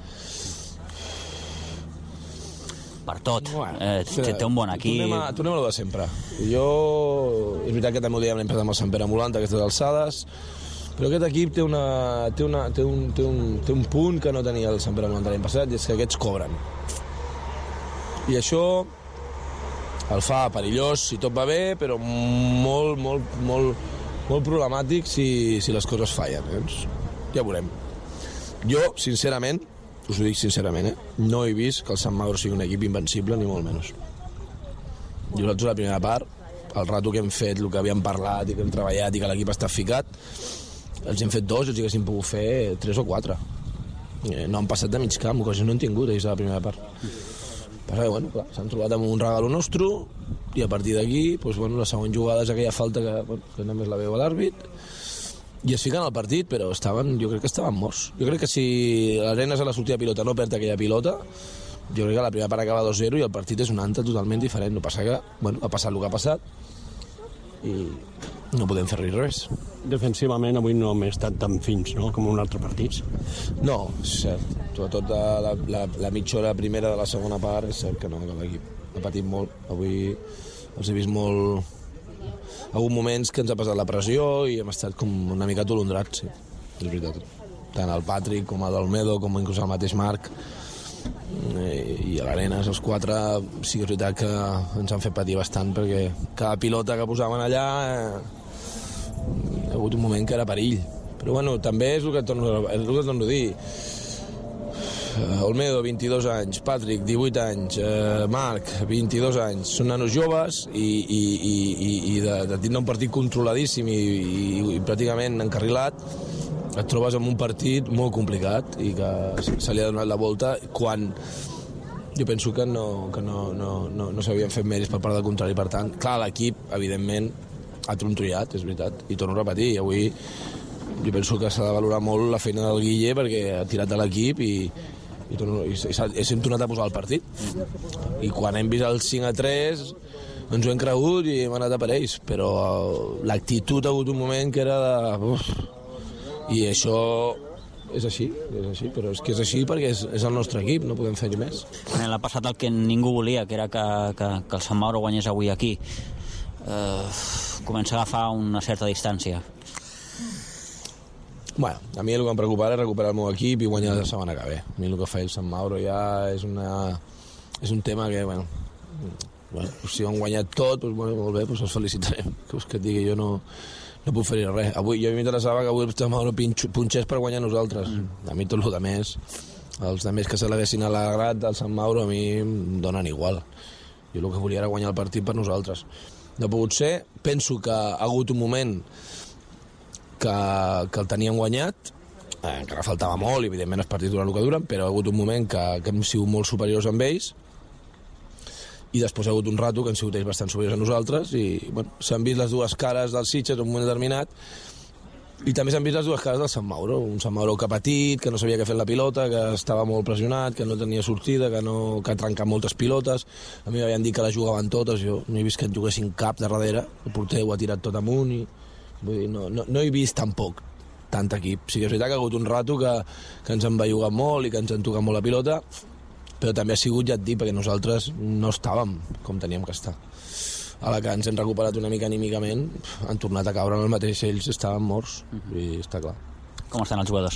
Per tot. Bueno, eh, té, té un bon equip. Tornem a, tornem a lo de sempre. Jo... És veritat que també ho dèiem l'empresa amb el Sant Pere Molant a aquestes alçades, però aquest equip té, una, té, una, té, un, té, un, té un punt que no tenia el Sant Pere Molant l'any passat, i és que aquests cobren. I això el fa perillós si tot va bé, però molt, molt, molt, molt problemàtic si, si les coses fallen. Doncs ja veurem. Jo, sincerament, us ho dic sincerament, eh? no he vist que el Sant Mauro sigui un equip invencible, ni molt menys. Jo nosaltres la primera part, el rato que hem fet, el que havíem parlat i que hem treballat i que l'equip està ficat, els hem fet dos i els haguéssim pogut fer tres o quatre. No han passat de mig camp, ocasions no han tingut ells a la primera part. Però, bueno, clar, s'han trobat amb un regalo nostre i a partir d'aquí, doncs, bueno, la següent jugada és aquella falta que, bueno, que només la veu a l'àrbit i es fiquen al partit, però estaven, jo crec que estaven morts. Jo crec que si l'Arenas a la sortida de pilota no perd aquella pilota, jo crec que la primera part acaba dos zero i el partit és un altre totalment diferent. No passa que, bueno, ha passat el que ha passat i no podem fer res. Defensivament avui no hem estat tan fins, no?, com un altre partit. No, és cert. Sobretot la, la, la mitja hora primera de la segona part és cert que no, que l'equip ha patit molt. Avui els he vist molt... Ha hagut moments que ens ha passat la pressió i hem estat com una mica atolondrats, sí, és veritat. Tant el Patrick com l'Olmedo com inclús el mateix Marc i a l'Arenas, els quatre, sí que és veritat que ens han fet patir bastant perquè cada pilota que posaven allà eh, hi ha hagut un moment que era perill. Però bueno, també és el que torno, és el que torno a dir. Olmedo, vint-i-dos anys, Patrick, divuit anys, eh, Marc, vint-i-dos anys, són nanos joves i, i, i, i, i de, de tindre un partit controladíssim i, i, i pràcticament encarrilat, et trobes en un partit molt complicat i que se li ha donat la volta quan jo penso que no, que no, no, no, no s'havien fet mèrits per part del contrari. Per tant, clar, l'equip, evidentment, ha trontollat, és veritat, i torno a repetir, avui jo penso que s'ha de valorar molt la feina del Guille perquè ha tirat de l'equip i, i, torno, i, i, i s'hem tornat a posar al partit. I quan hem vist el cinc a tres ens ho hem cregut i hem anat a per ells, però l'actitud ha hagut un moment que era de... Uf, i això és així, és així, però és que és així perquè és, és el nostre equip, no podem fer-hi més. L'ha passat el que ningú volia, que era que, que, que el Sant Mauro guanyés avui aquí. Eh, comença a agafar una certa distància. Bueno, a mi el que em preocupa és recuperar el meu equip i guanyar la setmana que ve. A mi el que fa el Sant Mauro ja és, una, és un tema que, bueno, bueno si ho han guanyat tot, doncs, bueno, molt bé, doncs els felicitarem. Que us que et digui, jo no, no puc fer res. Avui, jo m'interessava que avui el Sant Mauro punxés per guanyar nosaltres. Mm. A mi tot el que més, els de més que se l'haguessin alegrat del Sant Mauro, a mi em donen igual. Jo el que volia era guanyar el partit per nosaltres. No ha pogut ser. Penso que ha hagut un moment que, que el teníem guanyat, eh, encara faltava molt, i evidentment els partits duren el que duren, però ha hagut un moment que, que hem sigut molt superiors amb ells, i després ha hagut un rato que han sigut ells bastant superiors a nosaltres, i bueno, s'han vist les dues cares dels Sitges en un moment determinat, i també s'han vist les dues cares del Sant Mauro, un Sant Mauro que ha patit, que no sabia què fer la pilota, que estava molt pressionat, que no tenia sortida, que, no, que ha trencat moltes pilotes. A mi m'havien dit que les jugaven totes, jo no he vist que en juguessin cap de darrere, el porter ho ha tirat tot amunt, i vull dir, no, no, no he vist tampoc tant equip. Sí que és veritat que ha hagut un rato que, que ens han bellugat molt i que ens han tocat molt la pilota, però també ha sigut, ja et dic, perquè nosaltres no estàvem com teníem que estar. A la que ens hem recuperat una mica anímicament, han tornat a caure en el mateix, ells estaven morts, uh-huh. I està clar. Com estan els jugadors?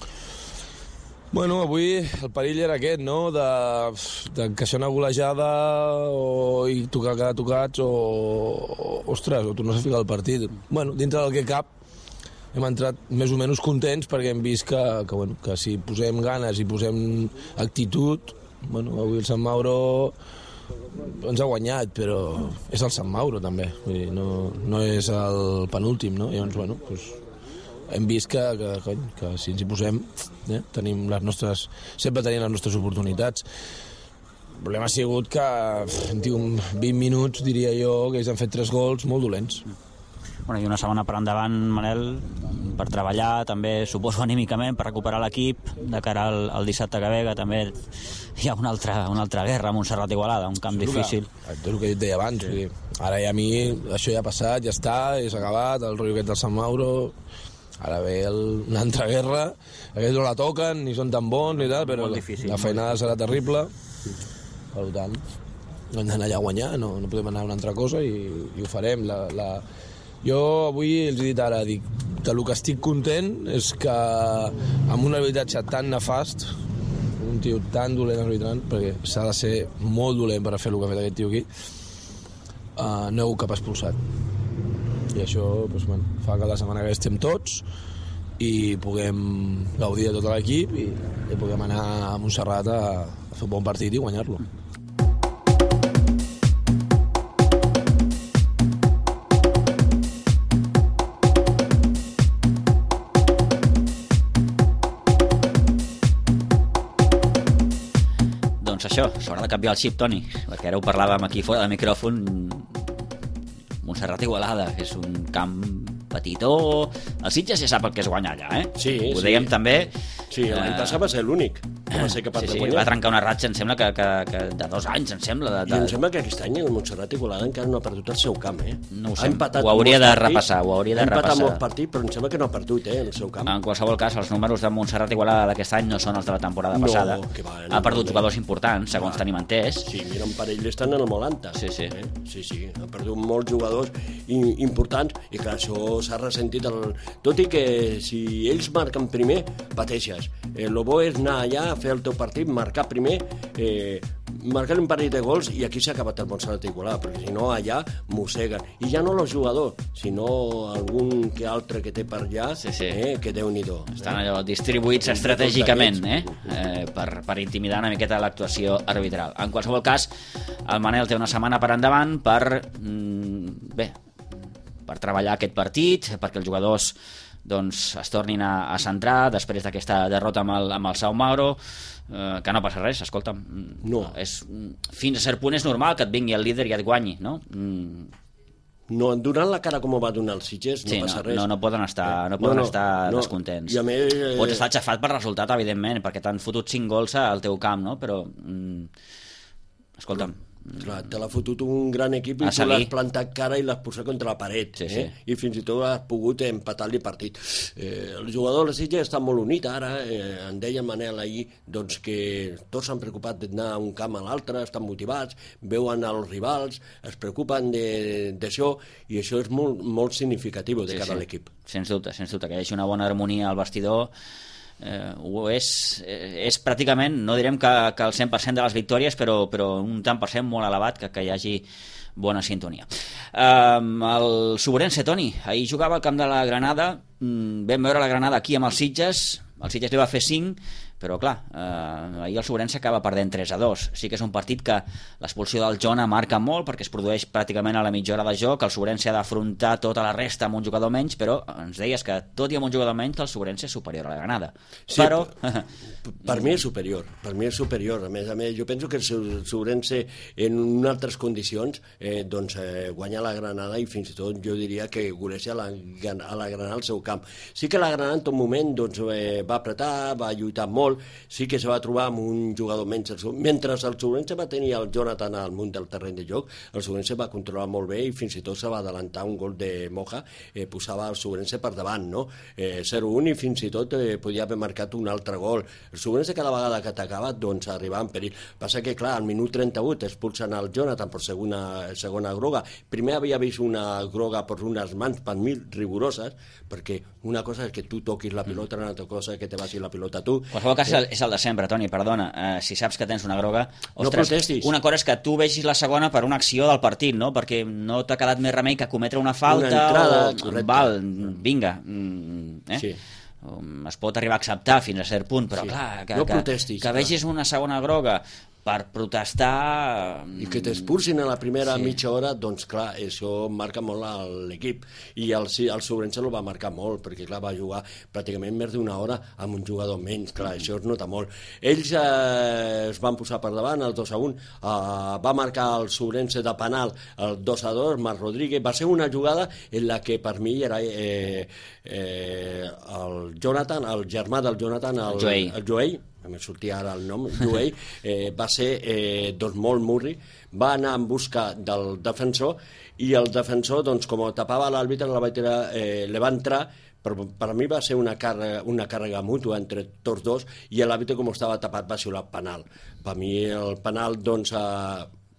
Bueno, avui el perill era aquest, no?, de, de encaixar una golejada o i tocar quedar tocats o, o, ostres, o tornar a ficar el partit. Bueno, dintre del que cap hem entrat més o menys contents perquè hem vist que, que, bueno, que si posem ganes i posem actitud, bueno, avui el Sant Mauro ens ha guanyat, però és el Sant Mauro també, vull dir, no, no és el penúltim, no? Llavors, bueno, doncs, hem vist que, que, que, que si ens hi posem, eh, tenim les nostres, sempre tenim les nostres oportunitats. El problema ha sigut que en vint minuts, diria jo, que ells han fet tres gols molt dolents. Bueno, i una setmana per endavant, Manel, per treballar, també suposo anímicament, per recuperar l'equip de cara al, al dissabte que ve, que també hi ha una altra, una altra guerra a Montserrat Igualada, un camp difícil. És el que jo et deia abans, sí. Ara ja a mi això ja ha passat, ja està, és acabat, el rotllo aquest del Sant Mauro, ara ve el, una altra guerra, aquests no la toquen, ni són tan bons, ni tal, però difícil, la feinada serà terrible, per tant, no hem d'anar allà a guanyar, no, no podem anar a una altra cosa i, i ho farem. La, la... Jo avui els he dit ara, dic, que el que estic content és que amb un arbitratge tan nefast, un tio tan dolent arbitrant, perquè s'ha de ser molt dolent per fer el que ha fet aquest tio aquí, uh, no heu cap expulsat. i això doncs, bueno, fa que la setmana que estem tots i puguem gaudir de tot l'equip i, i puguem anar a Montserrat a, a fer un bon partit i guanyar-lo. Doncs això, s'haurà de canviar el xip, Toni, perquè ara ho parlàvem aquí fora del micròfon. Montserrat Igualada, que és un camp petitó. El Sitges ja sap el que és guanyar allà, eh? Sí, ho sí. dèiem també. Sí, l'any passat va ser l'únic que va ser capaç sí, de sí, guanyar. va trencar una ratxa, em sembla que, que, que de dos anys, em sembla. De, de... I em sembla que aquest any el Montserrat Igualada encara no ha perdut el seu camp, eh? No ho Ha sé, empatat ho hauria molts de partits, repassar, ho hauria de ha empatat repassar. molts partits, però em sembla que no ha perdut, eh, el seu camp. En qualsevol cas, els números de Montserrat Igualada d'aquest any no són els de la temporada No, passada. que va, ha perdut no, jugadors importants, segons Va. tenim entès. Sí, mira, un parell estan en el molt alta. Sí, sí. Eh? Sí, sí, ha perdut molts jugadors i- importants i clar, això s'ha ressentit. El... Tot i que si ells marquen primer, pateixes. Eh, el bo és anar allà, fer el teu partit, marcar primer, eh, marcar un parell de gols i aquí s'ha acabat el Montserrat Igualada, perquè si no allà mosseguen. I ja no els jugadors, sinó algun que altre que té per allà, Sí, sí. Eh, que Déu-n'hi-do. Estan allò distribuïts Entre estratègicament, tots eh? aquests. Eh, per, per intimidar una miqueta l'actuació arbitral. En qualsevol cas, el Manel té una setmana per endavant per, mm, bé, per treballar aquest partit, perquè els jugadors doncs, es tornin a, a centrar després d'aquesta derrota amb el, amb el São Mauro, eh, que no passa res, escolta'm. No. És, fins a cert punt és normal que et vingui el líder i et guanyi, no? Mm, No, donant la cara com ho va donar el Sitges, no sí, passa no, res. no, no poden estar, no No, poden no, estar no. descontents. I a més, eh, Pots estar aixafat per resultat, evidentment, perquè t'han fotut cinc gols al teu camp, no? Però, mm, escolta'm, Clar, te l'ha fotut un gran equip i A tu seguir. l'has plantat cara i l'has posat contra la paret. Sí, eh? I fins i tot has pogut empatar-li partit. Eh, el jugador de la Sitges està molt unit ara. Eh, en deia Manel ahir doncs, que tots s'han preocupat d'anar un camp a l'altre, estan motivats, veuen els rivals, es preocupen d'això i això és molt, molt significatiu de sí, cara sí. a l'equip. Sens dubte, sens dubte, que hi hagi una bona harmonia al vestidor. Eh, ho és, eh, és pràcticament, no direm que, que el cent per cent de les victòries, però, però un tant per cent molt elevat que, que hi hagi bona sintonia. Eh, el Suburense, Toni, ahir jugava al camp de la Granada, mm, vam veure la Granada aquí amb els Sitges, el Sitges li va fer cinc, però clar, eh, ahir el Suburense acaba perdent tres a dos. Sí que és un partit que l'expulsió del Jona marca molt perquè es produeix pràcticament a la mitja hora de joc, el Suburense ha d'afrontar tota la resta amb un jugador menys, però ens deies que tot i amb un jugador menys el Suburense és superior a la Granada. Sí, però... Per mi és superior, per mi és superior. A més a més, jo penso que el Suburense en unes altres condicions eh, doncs, eh, guanya la Granada i fins i tot jo diria que goleja la, a la Granada al seu camp. Sí que la Granada en tot moment doncs, eh, va apretar, va lluitar molt, sí que se va trobar amb un jugador menys. Mentre el Suburense va tenir el Jonathan al munt del terreny de joc, el Suburense va controlar molt bé i fins i tot se va adelantar un gol de Moja, eh, posava el Suburense per davant, no? Eh, zero un i fins i tot eh, podia haver marcat un altre gol. El Suburense cada vegada que atacava doncs arribava en perill. Passa que clar, al minut trenta-vuit expulsen el Jonathan per segona, segona groga. Primer havia vist una groga per unes mans per mi rigoroses, perquè una cosa és que tu toquis la pilota, una altra cosa és que te vagi la pilota a tu. En qualsevol cas és el, és el de sempre, Toni, perdona. Eh, si saps que tens una groga... No protestis. Una cosa és que tu vegis la segona per una acció del partit, no? Perquè no t'ha quedat més remei que cometre una falta Una entrada, o... correcte. Val, vinga. Mm, eh? Sí. Es pot arribar a acceptar fins a cert punt, però Sí. clar, que, No que, protestis, que clar. vegis una segona groga per protestar... I que t'expulsin a la primera Sí. sí. mitja hora, doncs clar, això marca molt a l'equip. I el, sí, el Suburense el va marcar molt, perquè clar, va jugar pràcticament més d'una hora amb un jugador menys, clar, això es nota molt. Ells eh, es van posar per davant, el dos a un, eh, va marcar el Suburense de penal el dos a dos, Marc Rodríguez, va ser una jugada en la que per mi era eh, eh, el Jonathan, el germà del Jonathan, el, El Joey. el Joey, em sortia ara el nom, Joey, eh, va ser eh, doncs molt murri, va anar en busca del defensor i el defensor, doncs, com tapava l'àrbitre, la va tirar, eh, le va entrar, però per mi va ser una càrrega, una càrrega mútua entre tots dos i l'àrbitre, com estava tapat, va ser el penal. Per mi el penal, doncs, eh,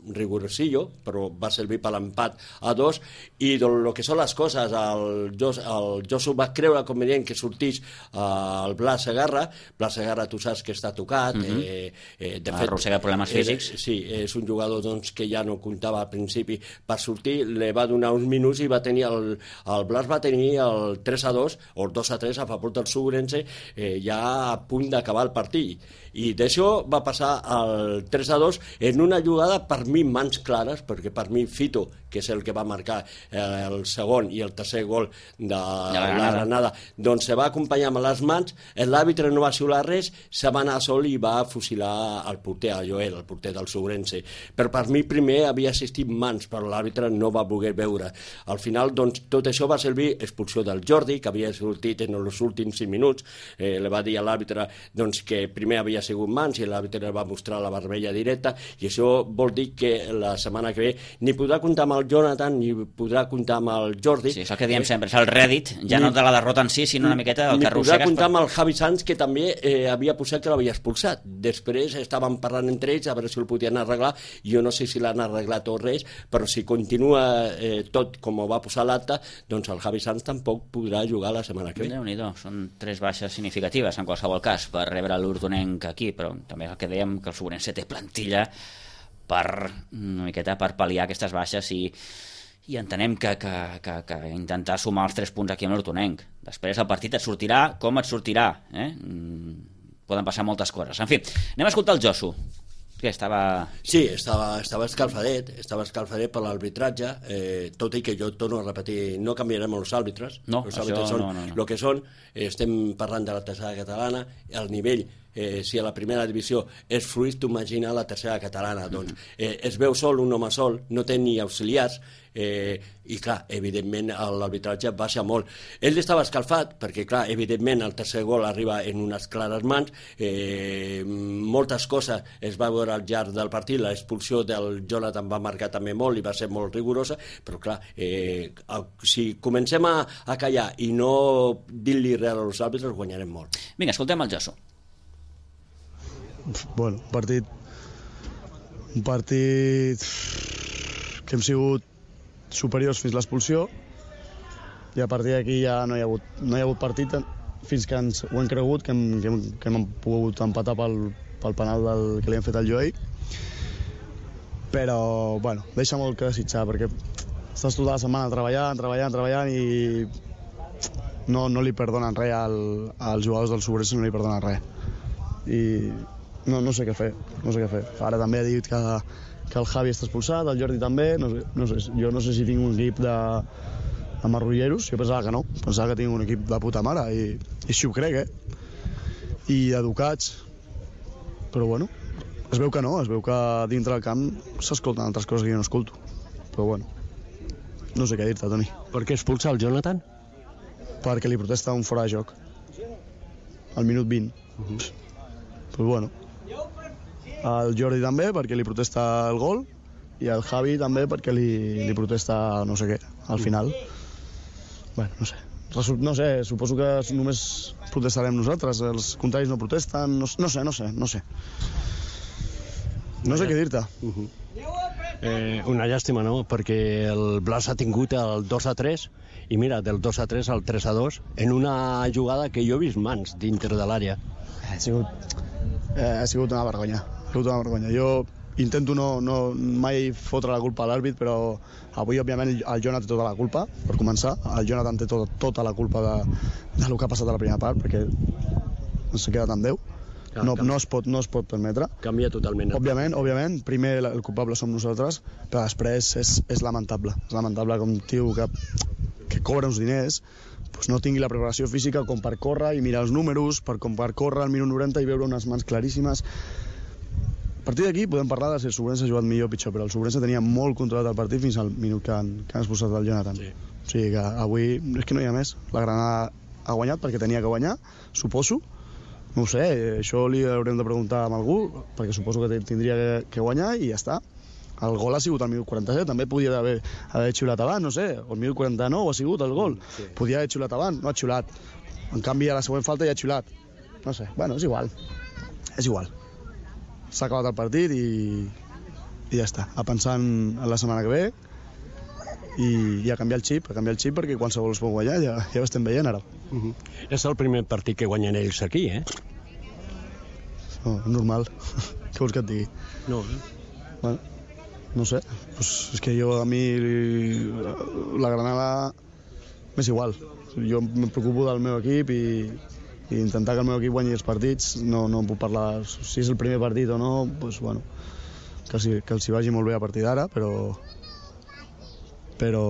rigorosillo, però va servir per l'empat a dos, i el que són les coses, el, Jos, el Josu va creure convenient que sortís eh, el Blas Segarra. Blas Segarra tu saps que està tocat, mm-hmm. eh, eh, de fet... Arrossega problemes físics. És, sí, és un jugador doncs, que ja no comptava al principi per sortir, li va donar uns minuts i va tenir el, el Blas va tenir el tres a dos, o el dos a tres a favor del Subrense, eh, ja a punt d'acabar el partit. I d'això va passar al tres a dos en una jugada per mi mans clares, perquè per mi Fito, que és el que va marcar el segon i el tercer gol de la Granada, doncs se va acompanyar amb les mans, l'àrbitre no va xiular res, se va anar sol i va fusilar el porter, el Joel, el porter del Subrense. Però per mi primer havia assistit mans, però l'àrbitre no va voler veure. Al final, doncs, tot això va servir expulsió del Jordi, que havia sortit en els últims cinc minuts, eh, li va dir a l'àrbitre doncs, que primer havia sigut mans i l'àrbitre va mostrar la vermella directa, i això vol dir que la setmana que ve ni podrà comptar amb el Jonathan ni podrà comptar amb el Jordi. Sí, és el que diem sempre, és el rèdit, ja ni, no de la derrota en si, sinó una miqueta del que arrossegues. Ni podrà comptar amb el Javi Sanz, que també eh, havia posat que l'havia expulsat. Després estaven parlant entre ells a veure si el podien arreglar. Jo no sé si l'han arreglat o res, però si continua eh, tot com ho va posar l'acte, doncs el Javi Sanz tampoc podrà jugar la setmana que ve. Déu-n'hi-do, són tres baixes significatives en qualsevol cas per rebre l'Hortonenc aquí, però també el que dèiem que el Subrense té plantilla per una miqueta per pal·liar aquestes baixes i, i entenem que, que, que, que intentar sumar els tres punts aquí amb l'Hortonenc. Després el partit et sortirà com et sortirà, eh? Poden passar moltes coses. En fi, anem a escoltar el Josu, que estava... Sí, estava, estava escalfadet, estava escalfadet per l'arbitratge, eh, tot i que jo torno a repetir, no canviarem els àrbitres, no, els àrbitres això, són no, no, no. el que són, eh, estem parlant de la tercera catalana, el nivell, eh, si a la primera divisió és fruit, tu imagina la tercera catalana, doncs eh, es veu sol, un home sol, no té ni auxiliars, eh, i clar, evidentment l'arbitratge baixa molt. Ell estava escalfat perquè clar, evidentment el tercer gol arriba en unes clares mans, eh, moltes coses es va veure al llarg del partit, l'expulsió del Jonathan va marcar també molt i va ser molt rigorosa, però clar, eh, si comencem a, a callar i no dir-li res als àrbitres guanyarem molt. Vinga, escoltem el Josu. Bueno, un partit un partit que hem sigut superiors fins l'expulsió, i a partir d'aquí ja no hi ha hagut, no hi ha hagut partit fins que ens, ho hem cregut que hem, que hem, que hem pogut empatar pel, pel penal del, que li hem fet al Joey, però bueno, deixa molt que desitjar perquè estàs tota la setmana treballant, treballant, treballant i no, no li perdonen res al, als jugadors del Subrense, no li perdonen res i no, no sé què fer, no sé què fer. Ara també ha dit que, que el Javi està expulsat, el Jordi també, no sé, no sé, jo no sé si tinc un equip de, de marrulleros, jo pensava que no, pensava que tinc un equip de puta mare i, i així ho crec, eh? I educats, però bueno, es veu que no, es veu que dintre del camp s'escolten altres coses que jo no escolto, però bueno, no sé què dir-te, Toni. Per què expulsa el Jonathan? Perquè li protesta un fora de joc, al minut vint. Uh-huh. Pues bueno, el Jordi també perquè li protesta el gol i el Javi també perquè li, li protesta no sé què al final. Bueno, no sé, no sé, suposo que només protestarem nosaltres, els contraris no protesten, no, no sé, no sé, no sé. No sé què dir-te. Uh-huh. eh, una llàstima, no? Perquè el Blas ha tingut el dos a tres i mira, del dos a tres al tres a dos en una jugada que jo he vist mans dintre de l'àrea. Ha sigut, eh, ha sigut una vergonya, ha sigut una vergonya. Jo intento no, no mai fotre la culpa a l'àrbit, però avui, òbviament, el Jonathan té tota la culpa, per començar. El Jonathan té tot, tota la culpa de, de lo que ha passat a la primera part, perquè no s'ha quedat amb Déu. No, no, es pot, no es pot permetre. Canvia totalment. Òbviament, òbviament, primer el culpable som nosaltres, però després és, és lamentable. És lamentable com un tio que, que cobra uns diners pues no tingui la preparació física com per córrer i mirar els números, per com per córrer al minut noranta i veure unes mans claríssimes. A partir d'aquí podem parlar de si el Subrense ha jugat millor o pitjor, però el Subrense tenia molt controlat el partit fins al minut que han, que han expulsat el Jonathan. Sí. O sigui que avui és que no hi ha més. La Granada ha guanyat perquè tenia que guanyar, suposo. No ho sé, això li haurem de preguntar a algú, perquè suposo que tindria que, que guanyar i ja està. El gol ha sigut al minut quaranta-set, també podia haver, haver xiulat abans, no sé, el minut quaranta-nou ha sigut el gol, sí. Podia haver xiulat abans, no ha xiulat. En canvi, a la següent falta ja ha xiulat. No sé, bueno, és igual, és igual. S'ha acabat el partit i, i ja està, a pensar en, en la setmana que ve i, i a canviar el xip, a canviar el xip perquè qualsevol es pot guanyar, ja, ja ho estem veient ara. Uh-huh. És el primer partit que guanyen ells aquí, eh? No, normal, què vols que et digui? No, eh? Bueno, no sé, pues és que jo a mi la Granada m'és igual. Jo em preocupo del meu equip i, i intentar que el meu equip guanyi els partits. No, no em puc parlar si és el primer partit o no, pues, bueno, que, si, que els hi vagi molt bé a partir d'ara, però... però...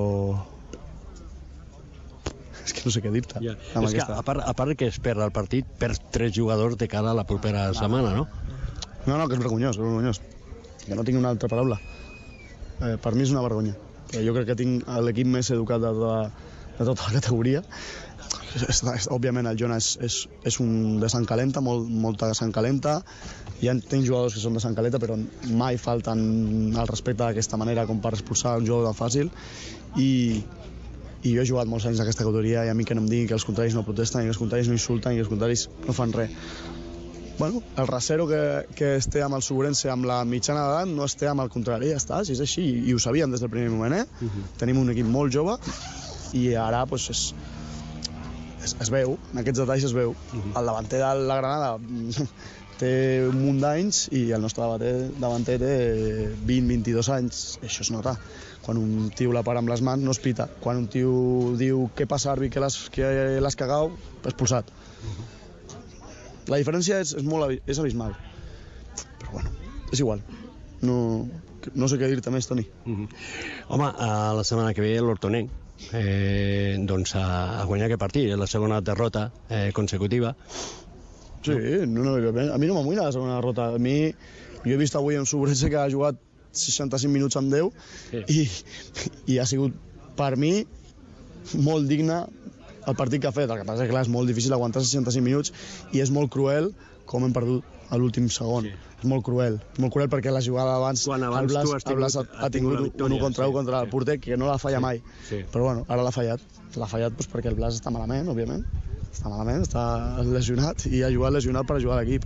és que no sé què dir-te. Ja. És que, a part, a part que es perd el partit, perd tres jugadors de cara a la propera no, setmana, no? No, no, que és vergonyós, és vergonyós. Que no tinc una altra paraula. Eh, per mi és una vergonya. Que jo crec que tinc l'equip més educat de tota, de tota la categoria. És, és, òbviament el Jonas és, és, és un de sang calenta, molt, molta de sang calenta. Ja tinc jugadors que són de sang calenta, però mai falten el respecte d'aquesta manera com per expulsar un jugador tan fàcil. I, i jo he jugat molts anys en aquesta categoria i a mi que no em diguin que els contraris no protesten, que els contraris no insulten, que els contraris no fan res. Bueno, el rasero que, que es té amb el Suburense amb la mitjana d'edat no es té amb el contrari, ja està, si és així, i ho sabíem des del primer moment, eh? Uh-huh. Tenim un equip molt jove i ara pues, és, es, es veu, en aquests detalls es veu. Uh-huh. El davanter de la Granada té un munt d'anys i el nostre davanter, davanter té vint a vint-i-dos anys, això es nota. Quan un tio la para amb les mans no es pita, quan un tio diu què passa àrbit, que l'has cagat, expulsat. Uh-huh. La diferència és, és molt és abismal, però bueno, és igual, no, no sé què dir-te més, Toni. Uh-huh. Home, a la setmana que ve l'Hortonenc eh, doncs a, a guanyar aquest partit, la segona derrota eh, consecutiva. Sí, no, no, a mi no m'amoïna la segona derrota, a mi, jo he vist avui en Suburense que ha jugat seixanta-cinc minuts amb deu sí. i, i ha sigut per mi molt digne el partit que ha fet. El que passa és que clar, és molt difícil aguantar seixanta-cinc minuts i és molt cruel com hem perdut a l'últim segon. Sí. És molt cruel. Molt cruel perquè la jugada abans, Quan abans el Blas, tu has tingut, el Blas ha, ha tingut un u contra u sí, contra sí. el porter que no l'ha fallat sí, mai. Sí. Però bueno, ara l'ha fallat. L'ha fallat doncs, perquè el Blas està malament, òbviament. Està malament, està lesionat i ha jugat lesionat per jugar a l'equip.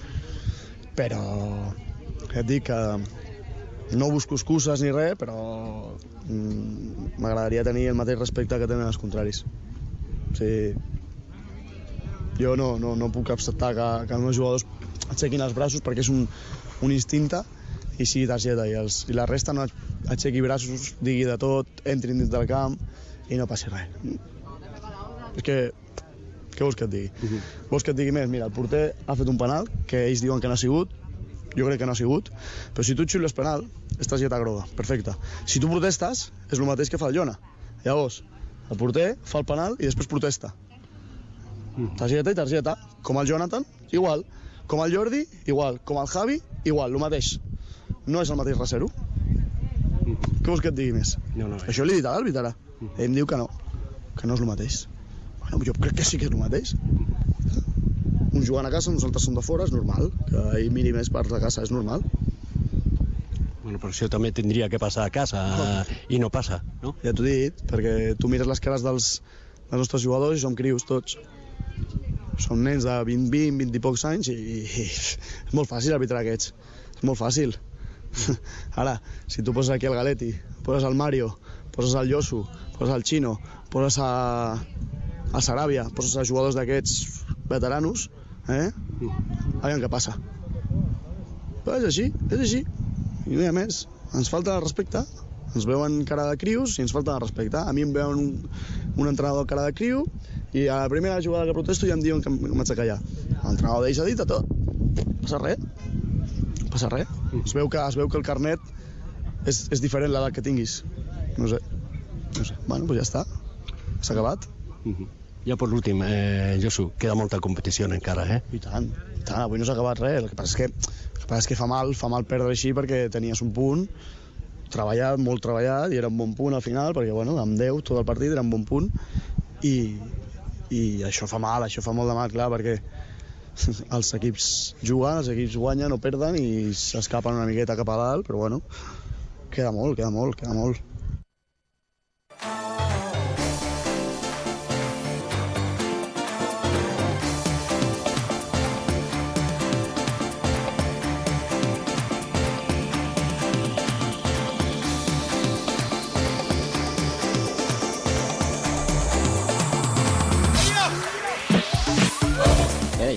Però et dic que no busco excuses ni res, però mm, m'agradaria tenir el mateix respecte que tenen els contraris. O sigui, jo no, no, no puc acceptar que, que els meus jugadors aixequin els braços perquè és un, un instinte i sigui targeta i, els, i la resta no aixequi braços, digui de tot, entrin dins del camp i no passi res. És que, què vols que et digui? Uh-huh. Vols que et digui més? Mira, el porter ha fet un penal que ells diuen que no ha sigut, jo crec que no ha sigut, però si tu et xiules penal, és targeta groga, perfecte. Si tu protestes, és el mateix que fa el Jona. Llavors, el porter fa el penal i després protesta. Targeta i targeta. Com el Jonathan, igual. Com el Jordi, igual. Com el Javi, igual, el mateix. No és el mateix rasero. Què vols que et digui més? No, no, Això li he dit a l'àrbit ara. Ell em diu que no, que no és el mateix. Bueno, jo crec que sí que és el mateix. Un jugant a casa, uns altres són de fora, és normal. Que ell miri més parts de casa, és normal. Bueno, però això també tindria que passar a casa eh, i no passa, no? Ja t'ho he dit, perquè tu mires les cares dels, dels nostres jugadors i som crios tots. Són nens de vint, vint, vint i pocs anys i, i és molt fàcil arbitrar aquests. És molt fàcil. Ara, si tu poses aquí el Galetti, poses el Mario, poses el Yosu, poses el Chino, poses a, a Sarabia, poses a jugadors d'aquests veteranos, eh? Aviam què passa. Però és així, és així. I no hi ha més. Ens falta respecte. Ens veuen cara de crios i ens falta respecte. A mi em veuen un, un entrenador cara de criu i a la primera jugada que protesto ja em diuen que m'haig de callar. L'entrenador d'ells ha dit a tot. Passa res. Passa res. Es veu que, es veu que el carnet és, és diferent l'edat que tinguis. No sé. No sé. Bueno, doncs ja està. S'ha acabat. Uh-huh. Ja per l'últim, eh, Josu, queda molta competició encara, eh? I tant, i tant, avui no s'ha acabat res. El que passa és que, el que, passa és que fa mal, fa mal perdre així perquè tenies un punt, treballat, molt treballat, i era un bon punt al final, perquè, bueno, amb deu tot el partit era un bon punt, i, i això fa mal, això fa molt de mal, clar, perquè els equips juguen, els equips guanyen o perden i s'escapen una miqueta cap a dalt, però, bueno, queda molt, queda molt, queda molt.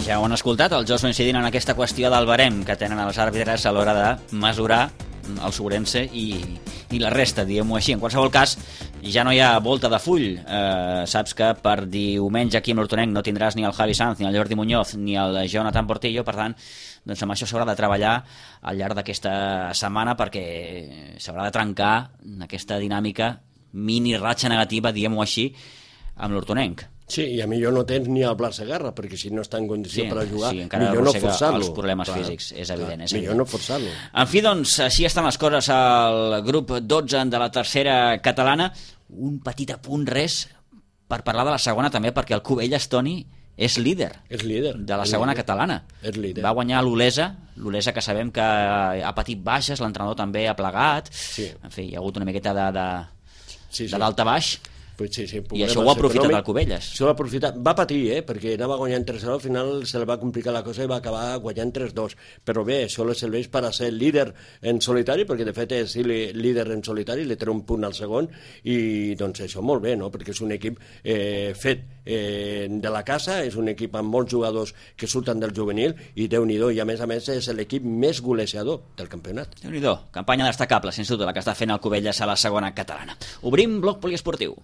Ja ho han escoltat, els Jocs coincidint en aquesta qüestió del barem que tenen els àrbitres a l'hora de mesurar el Sobrense i, i la resta, diguem-ho així. En qualsevol cas, ja no hi ha volta de full. Eh, saps que per diumenge aquí amb l'Hortonenc no tindràs ni el Javi Sanz, ni el Jordi Muñoz, ni el Jonathan Portillo, per tant, doncs amb això s'haurà de treballar al llarg d'aquesta setmana perquè s'haurà de trencar aquesta dinàmica mini ratxa negativa, diguem-ho així, amb l'Hortonenc. Sí, i a millor no tens ni el Blas Segarra, perquè si no està en condició sí, per a jugar, sí, encara millor no forçar-lo. Els problemes clar, físics, és evident. Clar, és millor evident. no forçar-lo. En fi, doncs, així estan les coses al grup dotze de la tercera catalana. Un petit apunt, res, per parlar de la segona també, perquè el Cubelles, Toni, és líder, és líder de la segona líder. catalana. És líder. Va guanyar l'Olesa, l'Olesa que sabem que ha patit baixes, l'entrenador també ha plegat. Sí. En fi, hi ha hagut una miqueta de, de, sí, sí. de dalt a baix. Pues sí, sí, I això ho ha aprofitat el Cubelles. Això ho ha aprofitat. Va patir, eh? Perquè anava guanyant tres a zero, al final se li va complicar la cosa i va acabar guanyant tres dos. Però bé, això li serveix per a ser líder en solitari, perquè de fet és líder en solitari, li treu un punt al segon, i doncs això molt bé, no? Perquè és un equip eh, fet eh, de la casa, és un equip amb molts jugadors que surten del juvenil, i Déu-n'hi-do, i a més a més és l'equip més golejador del campionat. Déu-n'hi-do, campanya destacable, sens dubte, la que està fent el Cubelles a la segona catalana. Obrim bloc poliesportiu.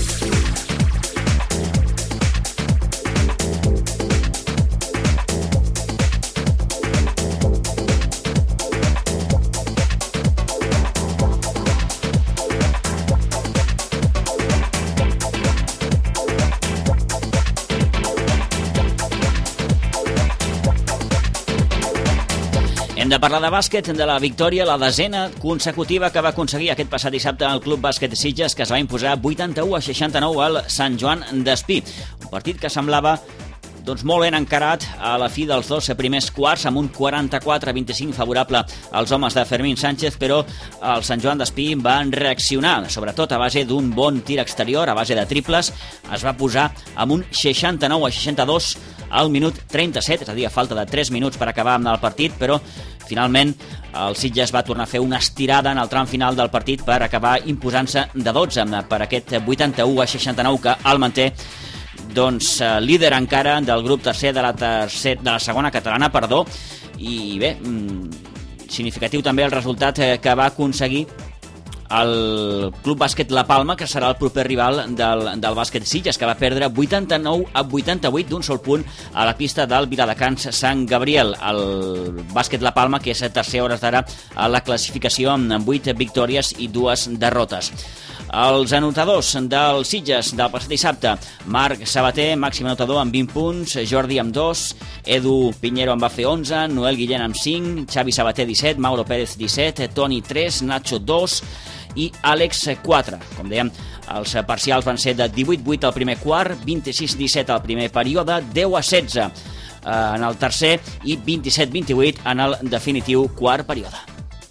Hem de parlar de bàsquet, de la victòria, la desena consecutiva que va aconseguir aquest passat dissabte el Club Bàsquet Sitges, que es va imposar vuitanta-u a seixanta-nou al Sant Joan d'Espí. Un partit que semblava doncs, molt ben encarat a la fi dels dos primers quarts, amb un quaranta-quatre a vint-i-cinc favorable als homes de Fermín Sánchez, però el Sant Joan d'Espí van reaccionar, sobretot a base d'un bon tir exterior, a base de triples. Es va posar amb un seixanta-nou a seixanta-dos al minut trenta-set, és a dir, a falta de tres minuts per acabar amb el partit, però finalment el Sitges va tornar a fer una estirada en el tram final del partit per acabar imposant-se de dotze per aquest vuitanta-u a seixanta-nou que el manté doncs, líder encara del grup tercer de la, tercer, de la segona catalana, perdó, i bé, significatiu també el resultat que va aconseguir el Club Bàsquet La Palma, que serà el proper rival del, del Bàsquet Sitges, que va perdre vuitanta-nou a vuitanta-vuit d'un sol punt a la pista del Viladecans Sant Gabriel. El Bàsquet La Palma, que és tercer a hores d'ara a la classificació amb vuit victòries i dues derrotes. Els anotadors del Sitges del passat dissabte: Marc Sabater, màxim anotador amb vint punts, Jordi amb dos, Edu Piñero en va fer onze, Noel Guillén amb cinc, Xavi Sabater disset, Mauro Pérez disset, Toni tres, Nacho dos i Àlex quatre. Com dèiem, els parcials van ser de divuit vuit al primer quart, vint-i-sis disset al primer període, deu a setze en el tercer i vint-i-set vint-i-vuit en el definitiu quart període.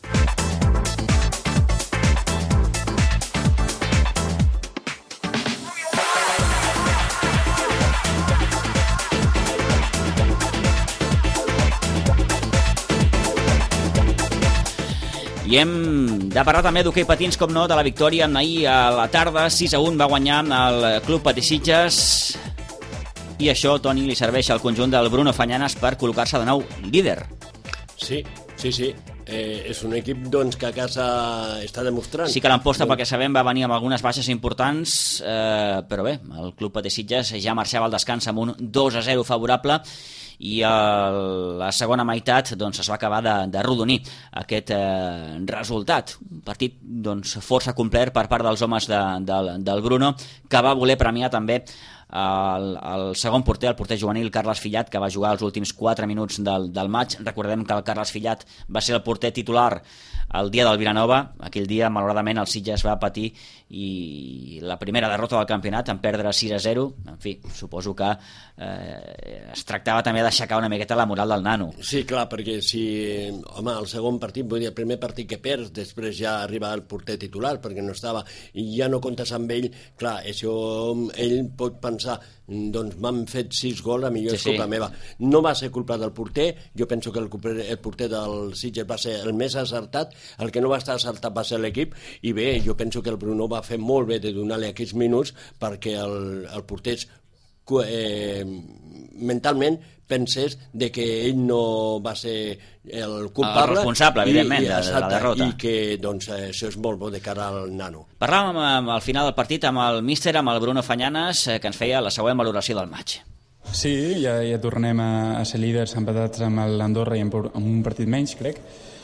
I hem de parlar també d'hoquei patins, com no, de la victòria ahir a la tarda, sis a un va guanyar el Club Patí Sitges, i això, Toni, li serveix al conjunt del Bruno Fañanas per col·locar-se de nou líder. Sí, sí, sí. Eh, és un equip doncs, que a casa està demostrant. Sí que l'emposta, pel que sabem, va venir amb algunes baixes importants, eh, però bé, el Club Patí Sitges ja marxava al descans amb un dos a zero favorable, i a la segona meitat doncs, es va acabar de, de rodonir aquest eh, resultat. Un partit doncs, força complet per part dels homes de, de, del Bruno, que va voler premiar també el, el segon porter, el porter juvenil Carles Fillat, que va jugar els últims quatre minuts del, del maig. Recordem que el Carles Fillat va ser el porter titular el dia del Vilanova. Aquell dia, malauradament, el Sitges va patir i la primera derrota del campionat en perdre sis a zero. En fi, suposo que eh, es tractava també d'aixecar una miqueta la moral del nano. Sí, clar, perquè si, home, el segon partit, vull dir, el primer partit que perds, després ja arriba el porter titular, perquè no estava, i ja no comptes amb ell, clar, això ell pot pensar, doncs m'han fet sis gols, a millor sí, és culpa sí. meva. No va ser culpa del porter, jo penso que el, el porter del Sitges va ser el més acertat, el que no va estar acertat va ser l'equip, i bé, jo penso que el Bruno va fer molt bé de donar-li aquests minuts perquè el, el porter eh, mentalment pensés de que ell no va ser el culpable. El responsable, evidentment, i, i, de la derrota. I que doncs, això és molt bo de cara al nano. Parlàvem al final del partit amb el míster, amb el Bruno Fañanas, que ens feia la següent valoració del match. Sí, ja, ja tornem a, a ser líders empatats amb l'Andorra i amb, amb un partit menys, crec.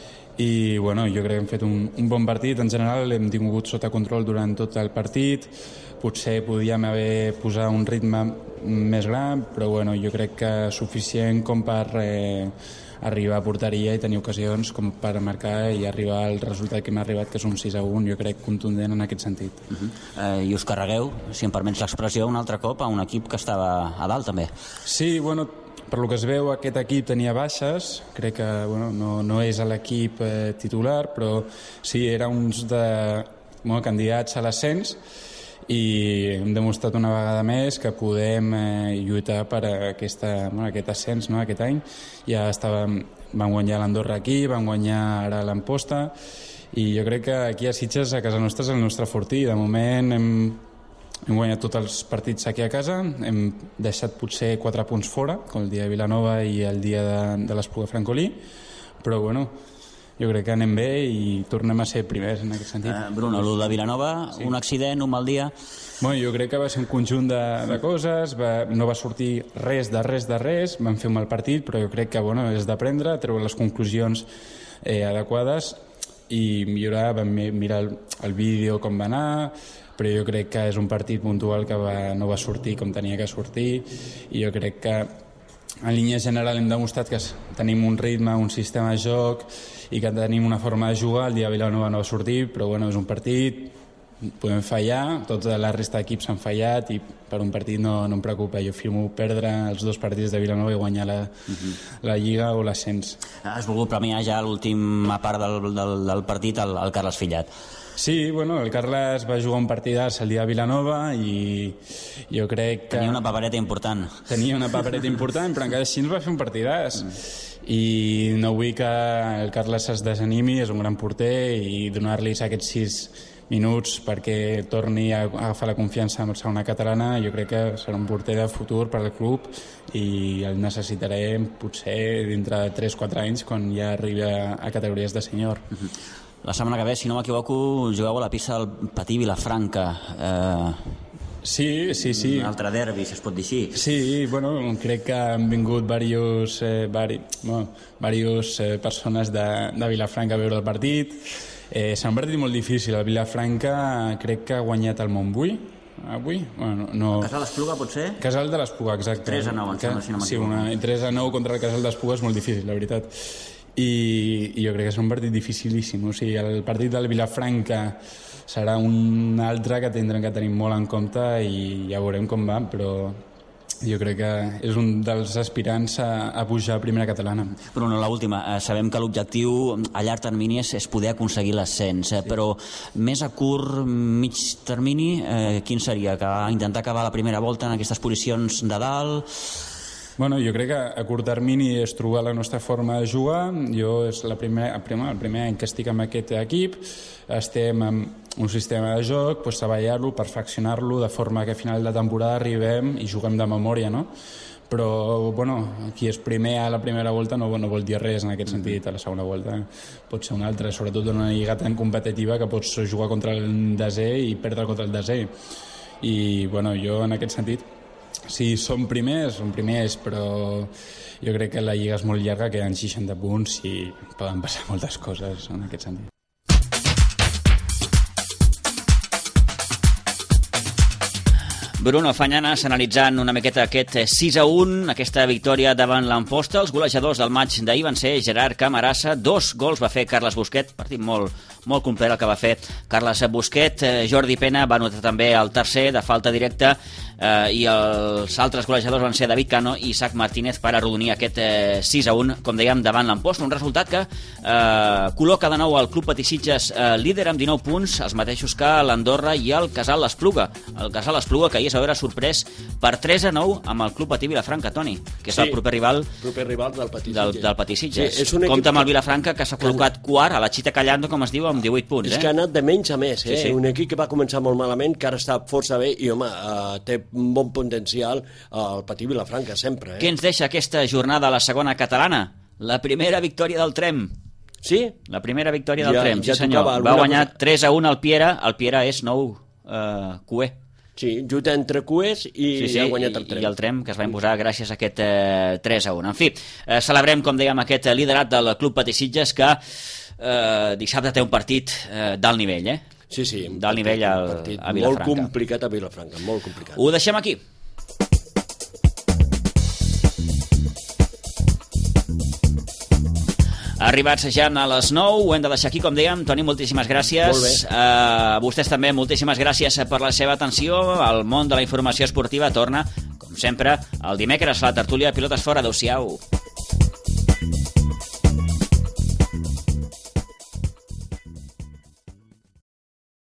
I bueno, jo crec que hem fet un, un bon partit. En general l'hem tingut sota control durant tot el partit. Potser podíem haver posat un ritme més gran, però bueno, jo crec que suficient com per eh, arribar a porteria i tenir ocasions com per marcar i arribar al resultat que hem arribat, que és un sis a un, jo crec contundent en aquest sentit. Uh-huh. eh, I us carregueu, si em permets l'expressió, un altre cop a un equip que estava a dalt també. Sí, bueno, per lo que es veu, aquest equip tenia baixes, crec que bueno, no, no és l'equip eh, titular, però sí, era uns de, bueno, candidats a l'ascens, i hem demostrat una vegada més que podem eh, lluitar per aquesta, bueno, aquest ascens, no? Aquest any. Ja estàvem, vam guanyar l'Andorra aquí, vam guanyar ara l'Amposta, i jo crec que aquí a Sitges, a casa nostra, és el nostre fortí. De moment hem, hem guanyat tots els partits aquí a casa, hem deixat potser quatre punts fora, com el dia de Vilanova i el dia de, de l'Espluga Francolí, però bueno, jo crec que anem bé i tornem a ser primers en aquest sentit. Uh, Bruno, el de Vilanova, sí. Un accident, un mal dia... Bueno, jo crec que va ser un conjunt de, de coses, va, no va sortir res de res de res, vam fer un mal partit, però jo crec que bueno, és d'aprendre, treure les conclusions eh, adequades i millorar, vam mirar el, el vídeo com va anar, però jo crec que és un partit puntual que va, no va sortir com tenia que sortir, i jo crec que en línia general hem demostrat que tenim un ritme, un sistema de joc i que tenim una forma de jugar. El dia de Vilanova no va sortir, però bueno, és un partit, podem fallar, tota la resta d'equips han fallat i per un partit no, no em preocupa. Jo firmo perdre els dos partits de Vilanova i guanyar la, uh-huh. la Lliga o l'ascens. Has volgut premiar ja l'última part del, del, del partit al, al Carles Fillat. Sí, bueno, el Carles va jugar un partidàs el dia de Vilanova i jo crec que... Tenia una papereta important. Tenia una papereta important, però encara així ens va fer un partidàs. Mm. I no vull que el Carles es desanimi, és un gran porter, i donar-li aquests sis minuts perquè torni a agafar la confiança amb la segona catalana, jo crec que serà un porter de futur per al club i el necessitarem potser dintre de tres quatre anys quan ja arribi a, a categories de senyor. Mm-hmm. La setmana que ve, si no m'equivoco, jugueu a la pista del Patí Vilafranca. Eh... Sí, sí, sí. Un altre derbi, si es pot dir així. Sí, bueno, crec que han vingut diversos, eh, vari, bueno, diversos eh, persones de, de Vilafranca a veure el partit. Eh, S'ha un partit molt difícil. El Vilafranca crec que ha guanyat el Montbui avui. Bueno, no... Casal d'Espluga, potser? Casal de l'Espluga, exacte. tres a nou, em sembla, si no m'equivoco. Sí, una, tres a nou contra el Casal d'Espluga és molt difícil, la veritat. I, i jo crec que és un partit dificilíssim. O sigui, el partit del Vilafranca serà un altre que tindrem que tenir molt en compte i ja veurem com va, però jo crec que és un dels aspirants a, a pujar a primera catalana. Bruno, l'última. Sabem que l'objectiu a llarg termini és, és poder aconseguir l'ascens, eh? Sí. Però més a curt, mig termini, eh, quin seria? Que intentar acabar la primera volta en aquestes posicions de dalt? Bueno, jo crec que a curt termini és trobar la nostra forma de jugar. Jo és la primer, el, primer, el primer any que estic amb aquest equip, estem amb un sistema de joc, pues, treballar-lo, perfeccionar-lo, de forma que a final de temporada arribem i juguem de memòria, no? Però, bueno, qui és primer a la primera volta no, no vol dir res en aquest sentit. A la segona volta pot ser una altra, sobretot en una lliga tan competitiva que pots jugar contra el desè i perdre contra el desè. I, bueno, jo en aquest sentit, si som primers, som primers, però jo crec que la lliga és molt llarga, queden seixanta punts i poden passar moltes coses en aquest sentit. Bruno Fañanas analitzant una miqueta aquest sis a un, aquesta victòria davant l'Amposta. Els golejadors del maig d'ahir van ser Gerard Camarasa, dos gols va fer Carles Busquet, partit molt, molt complet el que va fer Carles Busquet. Jordi Pena va anotar també el tercer de falta directa, eh, i els altres golejadors van ser David Cano i Isaac Martínez per arrodonir aquest eh, sis a un, com dèiem, davant l'Amposta. Un resultat que eh, col·loca de nou el Club Patí Sitges eh, líder amb dinou punts, els mateixos que l'Andorra i el Casal l'Espluga. El Casal l'Espluga, que ahir s'ha veure sorprès per tres a nou amb el Club Patí Vilafranca, Toni, que és sí, el proper rival, proper rival del Patí del, del Patí Sitges. Sí, compta amb el Vilafranca, que s'ha col·locat quart a la Chita Callando, com es diu, amb divuit punts. És eh? que ha anat de menys a més, eh? Sí, sí. Un equip que va començar molt malament, que ara està força bé i, home, uh, té un bon potencial al Patí Vilafranca, sempre. Eh? Què ens deixa aquesta jornada a la segona catalana? La primera victòria del Trem. Sí? La primera victòria del Ja- Trem, ja sí senyor. tocava Va alguna guanyar cosa. tres a un al Piera, el Piera és nou eh, cuer. Sí, lluita entre cuers i Sí, sí, ha guanyat el i, Trem. i el Trem, que es va imposar gràcies a aquest eh, tres a un. En fi, eh, celebrem, com dèiem, aquest liderat del Club Patí Sitges, que eh, dissabte té un partit eh, d'alt nivell, eh? Sí, sí. D'alt nivell al, partit a Vilafranca. molt complicat a Vilafranca, molt complicat. Ho deixem aquí. Arribats ja a les nou, ho hem de deixar aquí, com dèiem. Toni, moltíssimes gràcies. Molt bé. Uh, vostès també, moltíssimes gràcies per la seva atenció. El món de la informació esportiva torna, com sempre, el dimecres a la tertúlia Pilotes Fora. Adéu-siau.